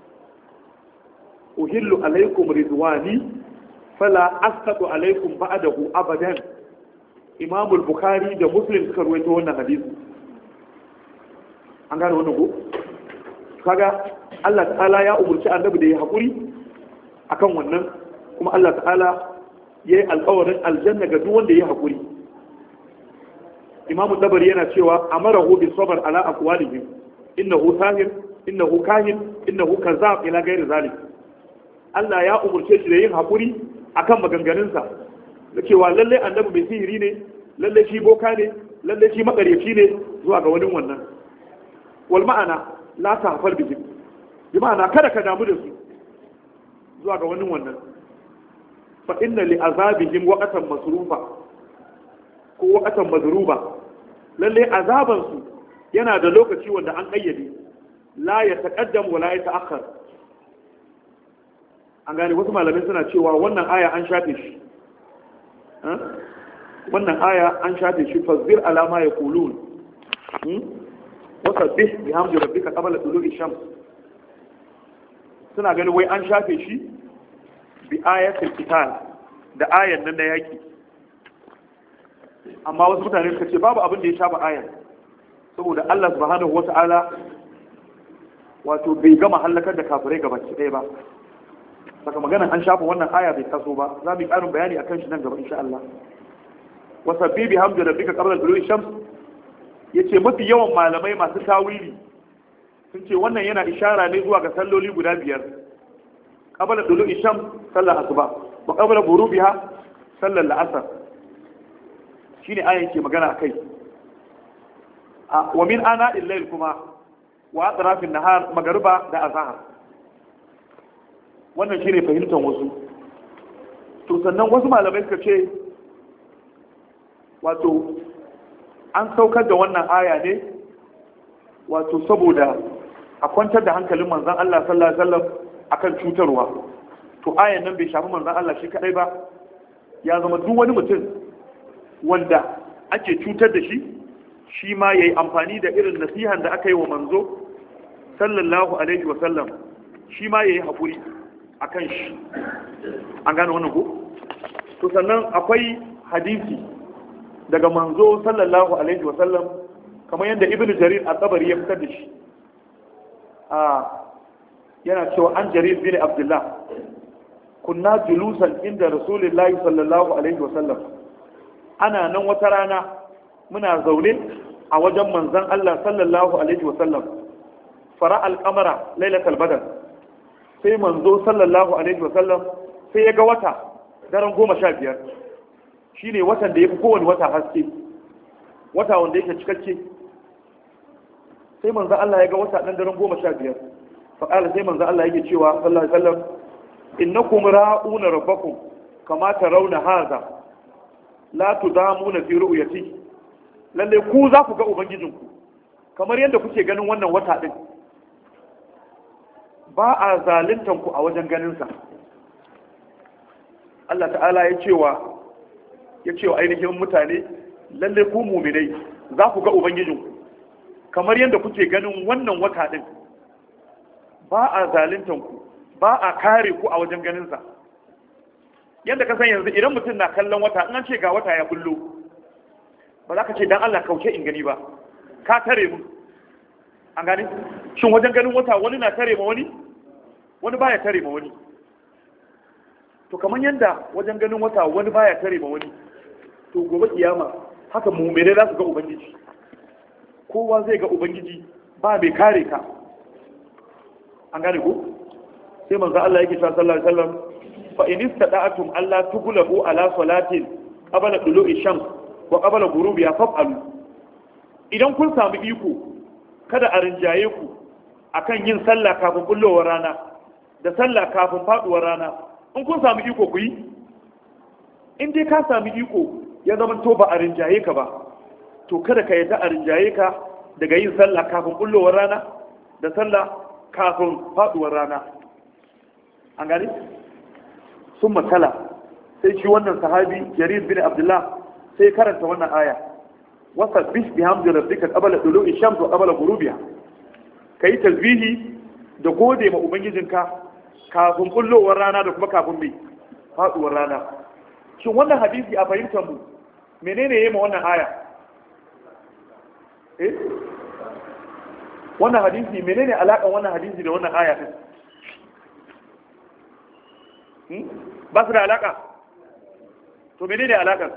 uhillu alaikum ridwani fala asqatu alaikum ba'dahu abadan. Imam al-Bukhari da Muslim suka rawaito wannan hadisi. an gane wannan ko? kaga Allah ta'ala ya umurci annabi da ya haƙuri akan wannan, kuma Allah ta'ala ya yi alƙawarin aljanna ga duk wanda ya haƙuri. Imam Tabari yana cewa amarahu bi sabr ala aqwalihim innahu sahir innahu kahin innahu kazzab ila ghairi zalik. Allah ya umurce shi da yin haƙuri akan maganganunsa da cewa lalle annabi mai sihiri ne, lalle shi boka ne, lalle shi makaryaci ne zuwa ga wani wannan. wal ma'ana la tahfal bihim, bi ma'ana kada ka damu da su zuwa ga wani wannan. fa inna li azabihim waqatan masrufa ko waqatan madruba, lalle azaban su yana da lokaci wanda an kayyade la ya taqaddam wa la ya ta'akhkhar. An gane wasu malamai suna cewa wannan aya an shafe shi wannan aya an shafe shi fasbir ala ma yaqulun wa sabbih bihamdi rabbika qabla tulu'i shams. Suna ganin wai an shafe shi bi ayatul qital da ayan nan da yaki, amma wasu mutane suka ce babu abin da ya shafa ayan saboda Allah subhanahu wata'ala wato bai gama halakar da kafirai gabaki ɗaya ba. Saka maganan an shafa wannan aya bai taso ba, za mu yi ƙarin bayani akan shi nan gaba insha Allah. Wa sabbi bihamdi rabbika qabla tulu'i shams yace mafi yawan malamai masu tawili sun ce wannan yana ishara ne zuwa ga salloli guda biyar. Qabla tulu'i shams sallar asuba wa qabla ghurubiha sallar la'asar. Shine ayan ke magana akai. Wa min ana illayl kuma wa atrafin nahar magriba da azhar. Wannan shine fahimtar wasu. To sannan wasu malamai suka ce wato an saukar da wannan aya ne wato saboda a kwantar da hankalin manzon Allah sallallahu alaihi wasallam akan cutarwa. To ayan nan bai shafi manzon Allah shi kadai ba, ya zama duk wani mutum wanda ake cutar da shi shi ma yayi amfani da irin nasihan da aka yi wa manzo sallallahu alaihi wasallam, shi ma yayi hakuri akan shi. An gane wannan ko? To sannan akwai hadisi daga manzo sallallahu alaihi wasallam kamar yadda ibnu jarir at-tabari ya fitar da shi a yana cewa an jarir bin abdullah kunna julusan inda rasulullahi sallallahu alaihi wasallam, ana nan wata rana muna zaune a wajen manzon Allah sallallahu alaihi wasallam, fara al-qamara lailatul badr, sai manzo sallallahu alaihi wasallam sai ya ga wata daren goma sha biyar, shine watan da ya fi kowane wata haske, wata wanda yake cikakke. Sai manzo Allah ya ga wata ɗan daren goma sha biyar, faƙala sai manzo Allah yake cewa sallallahu alaihi wasallam innakum ra'una rabbakum kama tarawna hadha la tudamuna fi ru'yati. Lalle ku za ku ga ubangijinku kamar yadda kuke ganin wannan wata din, ba a zaluntan ku a wajen ganin sa. Allah ta'ala ya cewa ya cewa ainihin mutane lalle ku mu'minai za ku ga ubangijinku kamar yadda kuke ganin wannan wata din, ba a zaluntan ku, ba a kare ku a wajen ganin sa. Yadda ka san yanzu idan mutum na kallon wata, in an ce ga wata ya bullo, ba za ka ce dan Allah kauce in gani ba, ka tare mu. An gani shin wajen ganin wata wani na tare ma wani, wani baya tare ma wani. To kamar yadda wajen ganin wata wani baya tare ma wani, to gobe kiyama haka mu'mine za su ga ubangiji, kowa zai ga ubangiji, ba mai kare ka. An gane ko? Sai manzo Allah yake cewa sallallahu alaihi wasallam fa in istada'atum alla tughlabu ala salatin qabla tulu'i shams wa qabla ghurubiha fa'alu. Idan kun samu iko kada a rinjaye ku akan yin sallah kafin bullowar rana da sallah kafin faduwar rana. In kun samu iko ku yi, in dai ka samu iko ya zama to ba a rinjaye ka ba, to kada ka yadda a rinjaye ka daga yin sallah kafin bullowar rana da sallah kafin faduwar rana. An gani sun makala sai shi wannan sahabi jarir bin abdullah sai karanta wannan aya wasa bish bihamdi rabbika qabla tulu'i shams wa qabla ghurubiha. Kai tasbihi da gode ma ubangijinka kafin kullowar rana da kuma kafin mai faduwar rana. Shin wannan hadisi a fahimtar mu menene yayi ma wannan aya? Eh wannan hadisi menene alakan wannan hadisi da wannan aya din? Hmm? Ba su da alaka? To menene alakan?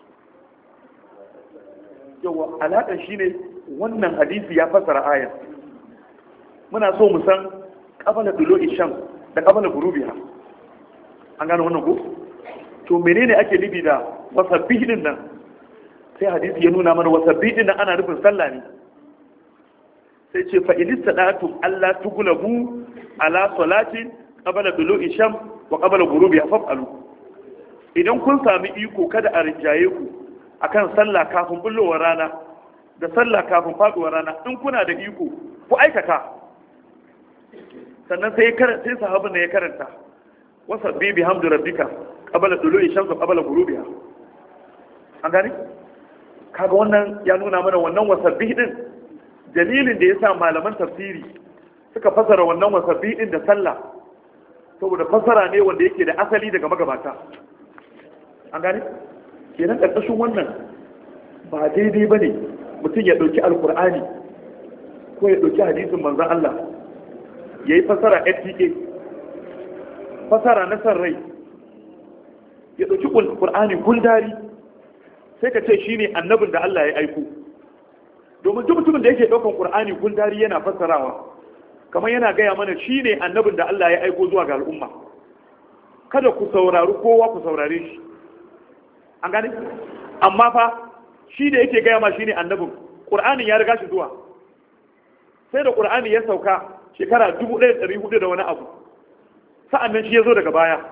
Yawa alakan shine wannan hadisi ya fassara aya. Muna so mu san qabala tulu'i shams da qabala ghurubiha. An gano wannan ko? To menene ake nufi da wasabbihi din nan? Sai hadisi ya nuna mana wasabbihi din nan ana nufin sallah ne. Sai ce fa in istada'tum alla tughlabu ala salatin qabala tulu'i shams wa qabala ghurubiha fa'alu. Idan kun sami iko kada a rinjaye ku akan sallah kafin bullowar rana da sallah kafin faduwar rana in kuna da iko ku aikata. Sannan sai sai sahabin ya karanta wasabbi bihamdi rabbika qabla tulu'i shamsi qabla ghurubiha. An gani kaga wannan ya nuna mana wannan wasabbi din dalilin da yasa malaman tafsiri suka fasara wannan wasabbi din da sallah, saboda fasara ne wanda yake da asali daga magabata. An gani kenan karkashin wannan ba daidai bane mutum ya dauki alqur'ani ko ya dauki hadisin manzon Allah yayi fasara F T A, fasara na san rai, ya dauki qur'ani gundari sai ka ce shine annabin da Allah ya aiko. Domin duk mutumin da yake daukan qur'ani gundari yana fassarawa kamar yana gaya mana shine annabin da Allah ya aiko zuwa ga al'umma. Kada ku saurari kowa, ku saurare shi. An gane? Amma fa shi da yake gaya ma shine annabin, qur'anin ya riga shi zuwa. Sai da qur'ani ya sauka shekara dubu ɗaya da ɗari hudu da wani abu, sa'annan shi ya zo daga baya.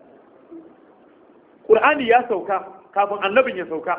Qur'ani ya sauka kafin annabin ya sauka.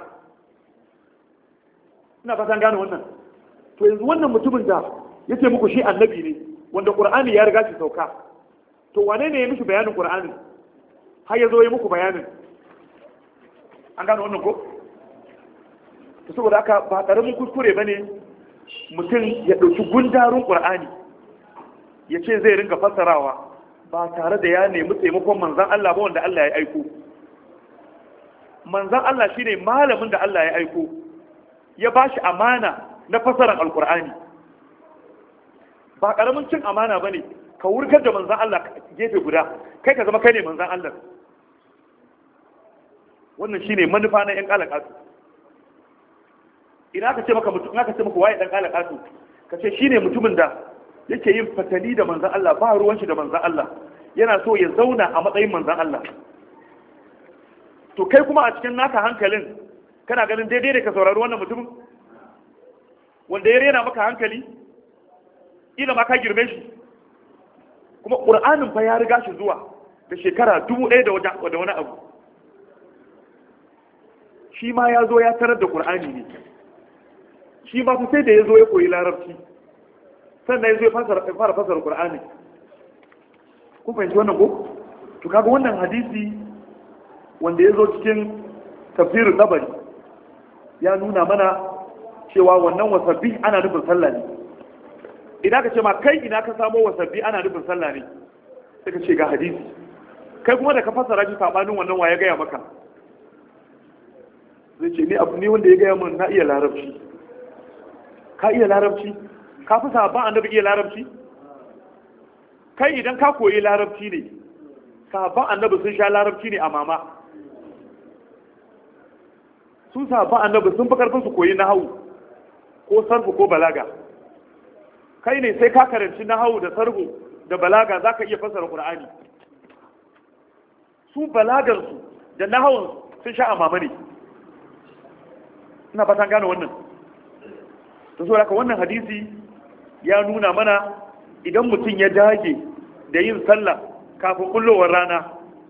Ina fatan gane wannan. To yanzu wannan mutumin da yace muku shi annabi ne wanda qur'ani ya riga shi sauka, to wane ne ya mishi bayanin qur'anin har ya zo ya muku bayanin? An gane wannan ko? To saboda haka ba karamin kuskure bane mutum ya dauki gundarun qur'ani ya ce zai ringa fassarawa ba tare da ya nemi taimakon manzon Allah ba wanda Allah ya aiko. Manzon Allah shine malamin da Allah ya aiko, ya bashi amana na fassarar alqur'ani. Ba karamin cin amana bane ka wurgar da manzon Allah gefe guda, kai ka zama kai ne manzon Allah. Wannan shine manufa na yan kalakatu. Idan aka ce maka mutum, aka ce maka waye dan kalakatu, ka ce shine mutumin da yake yin fatali da manzon Allah, ba ruwan shi da manzon Allah, yana so ya zauna a matsayin manzon Allah. To kai kuma a cikin naka hankalin kana ganin daidai da ka saurari wannan mutumin wanda ya rena maka hankali, ila ma ka girme shi, kuma ƙur'anin fa ya riga shi zuwa da shekara dubu ɗaya da wani abu. Shi ma ya zo ya tarar da ƙur'ani ne, shi ma sai da ya zo ya koyi larabci sannan ya zo ya fara fasara ƙur'ani. Kun fahimci wannan ko? To kaga wannan hadisi wanda ya zo cikin tafsirin Tabari ya nuna mana cewa wannan wasabbi ana nufin sallah ne. Idan ka ce ma kai ina ka samo wasabbi ana nufin sallah ne, sai ka ce ga hadisi. Kai kuma da ka fassara shi sabanin wannan wa ya gaya maka? Zai ce ni abu ne wanda ya gaya min na iya larabci. Ka iya larabci? Ka fi sahabban annabi iya larabci? Kai idan ka koyi larabci ne, sahabban annabi sun sha larabci ne a mama. Sun sahabban annabi sun fi karfin su koyi nahawu ko sarfu ko balaga. Kai ne sai ka karanci nahawu da sarfu da balaga za ka iya fassara Qur'ani. Su balagansu da nahawun sun sha a mama ne. Ina fatan gane wannan. To saboda haka wannan hadisi ya nuna mana idan mutum ya dage da yin sallah kafin kullowar rana,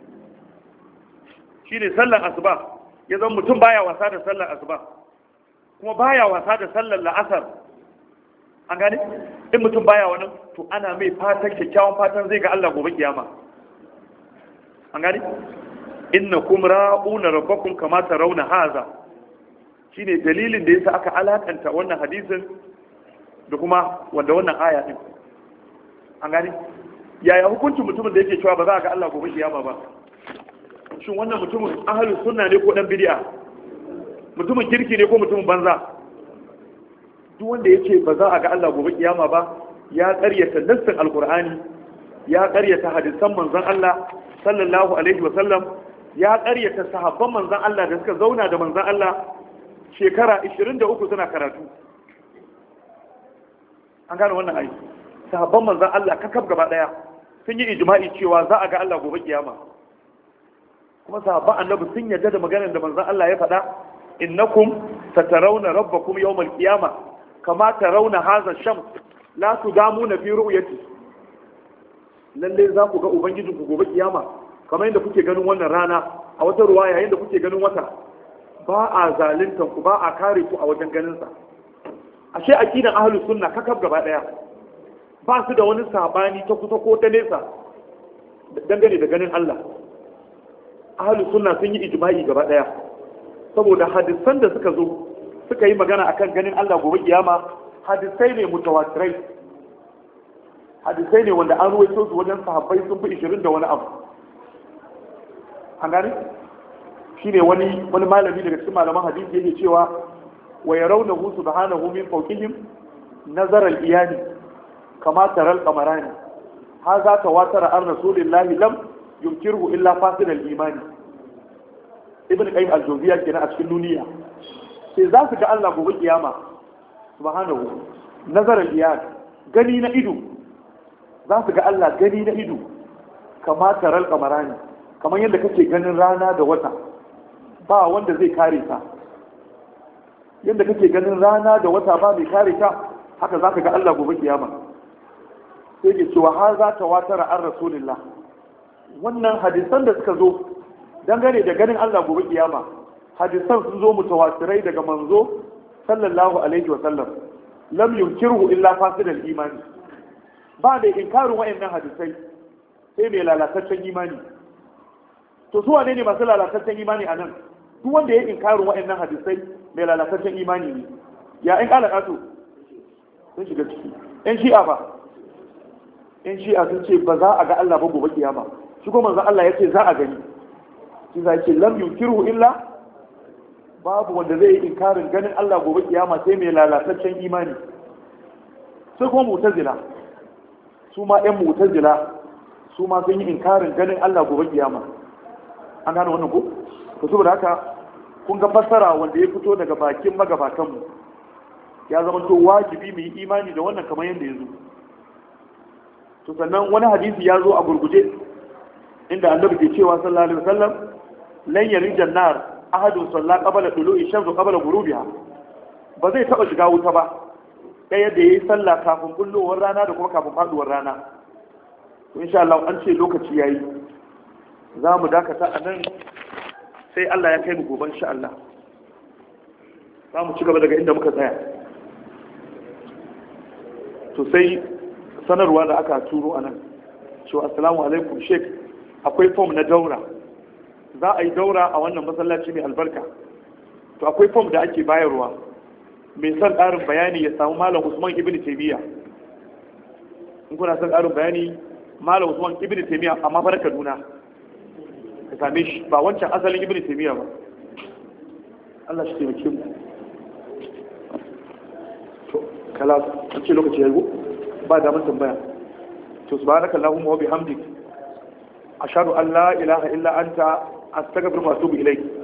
shine sallar asuba, ya zama mutum baya wasa da sallar asuba kuma baya wasa da sallar la'asar. An gane? In mutum baya wannan, to ana mai fatan kyakkyawan fatan zai ga Allah gobe kiyama. An gane? Innakum ra'una rabbakum kama tarawna haza. Shine dalilin da yasa aka alakanta wannan hadisin da kuma wanda wannan aya din. An gane? Yaya hukuncin mutumin da yake cewa ba za a ga Allah gobe kiyama ba? Shin wannan mutumin ahlus sunna ne ko dan bid'a? Mutumin kirki ne ko mutumin banza? Duk wanda yake ba za a ga Allah gobe kiyama ba, ya ƙaryata nassin alqur'ani, ya ƙaryata hadisan manzon Allah sallallahu alaihi wa sallam, ya ƙaryata sahabban manzon Allah da suka zauna da manzon Allah shekara ishirin da uku suna karatu. An gane wannan ayi. Sahabban manzon Allah kakab gaba daya sun yi ijma'i cewa za a ga Allah gobe kiyama. Kuma sahabban annabi sun yarda da maganar da manzon Allah ya faɗa, innakum satarawna rabbakum yawmal qiyamah kama tarawna hadha ash-shams la tudamuna fi ru'yati. Lalle za ku ga ubangijinku gobe kiyama kamar yadda kuke ganin wannan rana, a wata ruwaya yayin da kuke ganin wata, ba a zaluntan ku, ba a kare ku a wajen ganin sa. ashe aqidan ahlus sunna kakab gaba daya ba su da wani sabani ta kusa ko ta nesa dangane da ganin Allah. Ahlus sunna sun yi ijma'i gaba daya saboda hadisan da suka zo suka yi magana akan ganin Allah gobe kiyama hadisai ne mutawatirai, hadisai ne wanda an ruwaito su wajen sahabbai sun fi ishirin da wani abu. An gani shine wani wani malami daga cikin malaman hadisi yake cewa wa yarawnahu subhanahu min fawqihim nazara al-iyani kama tara al-qamarani hadha tawatara an rasulillahi lam yunkiruhu illa fasil al-imani. Ibn Qayyim al-Jawziyya kenan a cikin duniya sai za su ga Allah gobe kiyama subhanahu nazara al-iyan, gani na ido, za su ga Allah gani na ido kama tara al-qamarani, kamar yadda kake ganin rana da wata ba wanda zai kare ta, yadda kake ganin rana da wata ba mai kare ta haka za ka ga Allah gobe kiyama. sai ke cewa har za ta watara an rasulillah, wannan hadisan da suka zo dangane da ganin Allah gobe kiyama hadisan sun zo mutawatirai daga manzo sallallahu alaihi wa sallam, lam yunkirhu illa fasidal imani, ba da inkarin wa'annan hadisai sai mai lalataccen imani. to su wane ne masu lalataccen imani a nan? duk wanda ya yi inkarin wa'annan hadisai mai lalataccen imani ne. ya in kala kato sun shiga ciki. yan shi'a ba yan shi'a sun ce ba za a ga Allah ba gobe kiyama, shi kuma manzo Allah ya ce za a gani. shi za ce lam yunkiru illa, babu wanda zai yi inkarin ganin Allah gobe kiyama sai mai lalataccen imani. sai kuma mu'tazila, su ma yan mu'tazila su ma sun yi inkarin ganin Allah gobe kiyama. an gano wannan ko? to saboda haka kun ga fassara wanda ya fito daga bakin magabatanmu ya zama to wajibi mu yi imani da wannan kamar yadda ya zo. to sannan wani hadisi ya zo a gurguje inda annabi ke cewa sallallahu alaihi wasallam lan yarijan nar ahadun salla qabla tulu'i shamsi qabla ghurubiha, ba zai taba shiga wuta ba ɗaya da yayi sallah kafin bullowar rana da kuma kafin faduwar rana. to insha Allah an ce lokaci yayi, za mu dakata a nan sai Allah ya kai mu gobe insha Allah. za mu ci gaba daga inda muka tsaya. to sai sanarwa da aka turo a nan cewa assalamu alaikum sheik, akwai form na daura, za a yi daura a wannan masallaci mai albarka. to akwai form da ake bayarwa, mai son ƙarin bayani ya samu malam Usman ibn Taymiyyah. in kuna son ƙarin bayani malam Usman ibn Taymiyyah amma fara Kaduna ka same shi, ba wancan asalin ibn Taymiyyah ba. Allah shi taimake mu. to kala an ce lokaci yayi ba da mun tambaya. to subhanaka allahumma wa bihamdik ashhadu an la ilaha illa anta astaghfiruka wa atubu ilayk.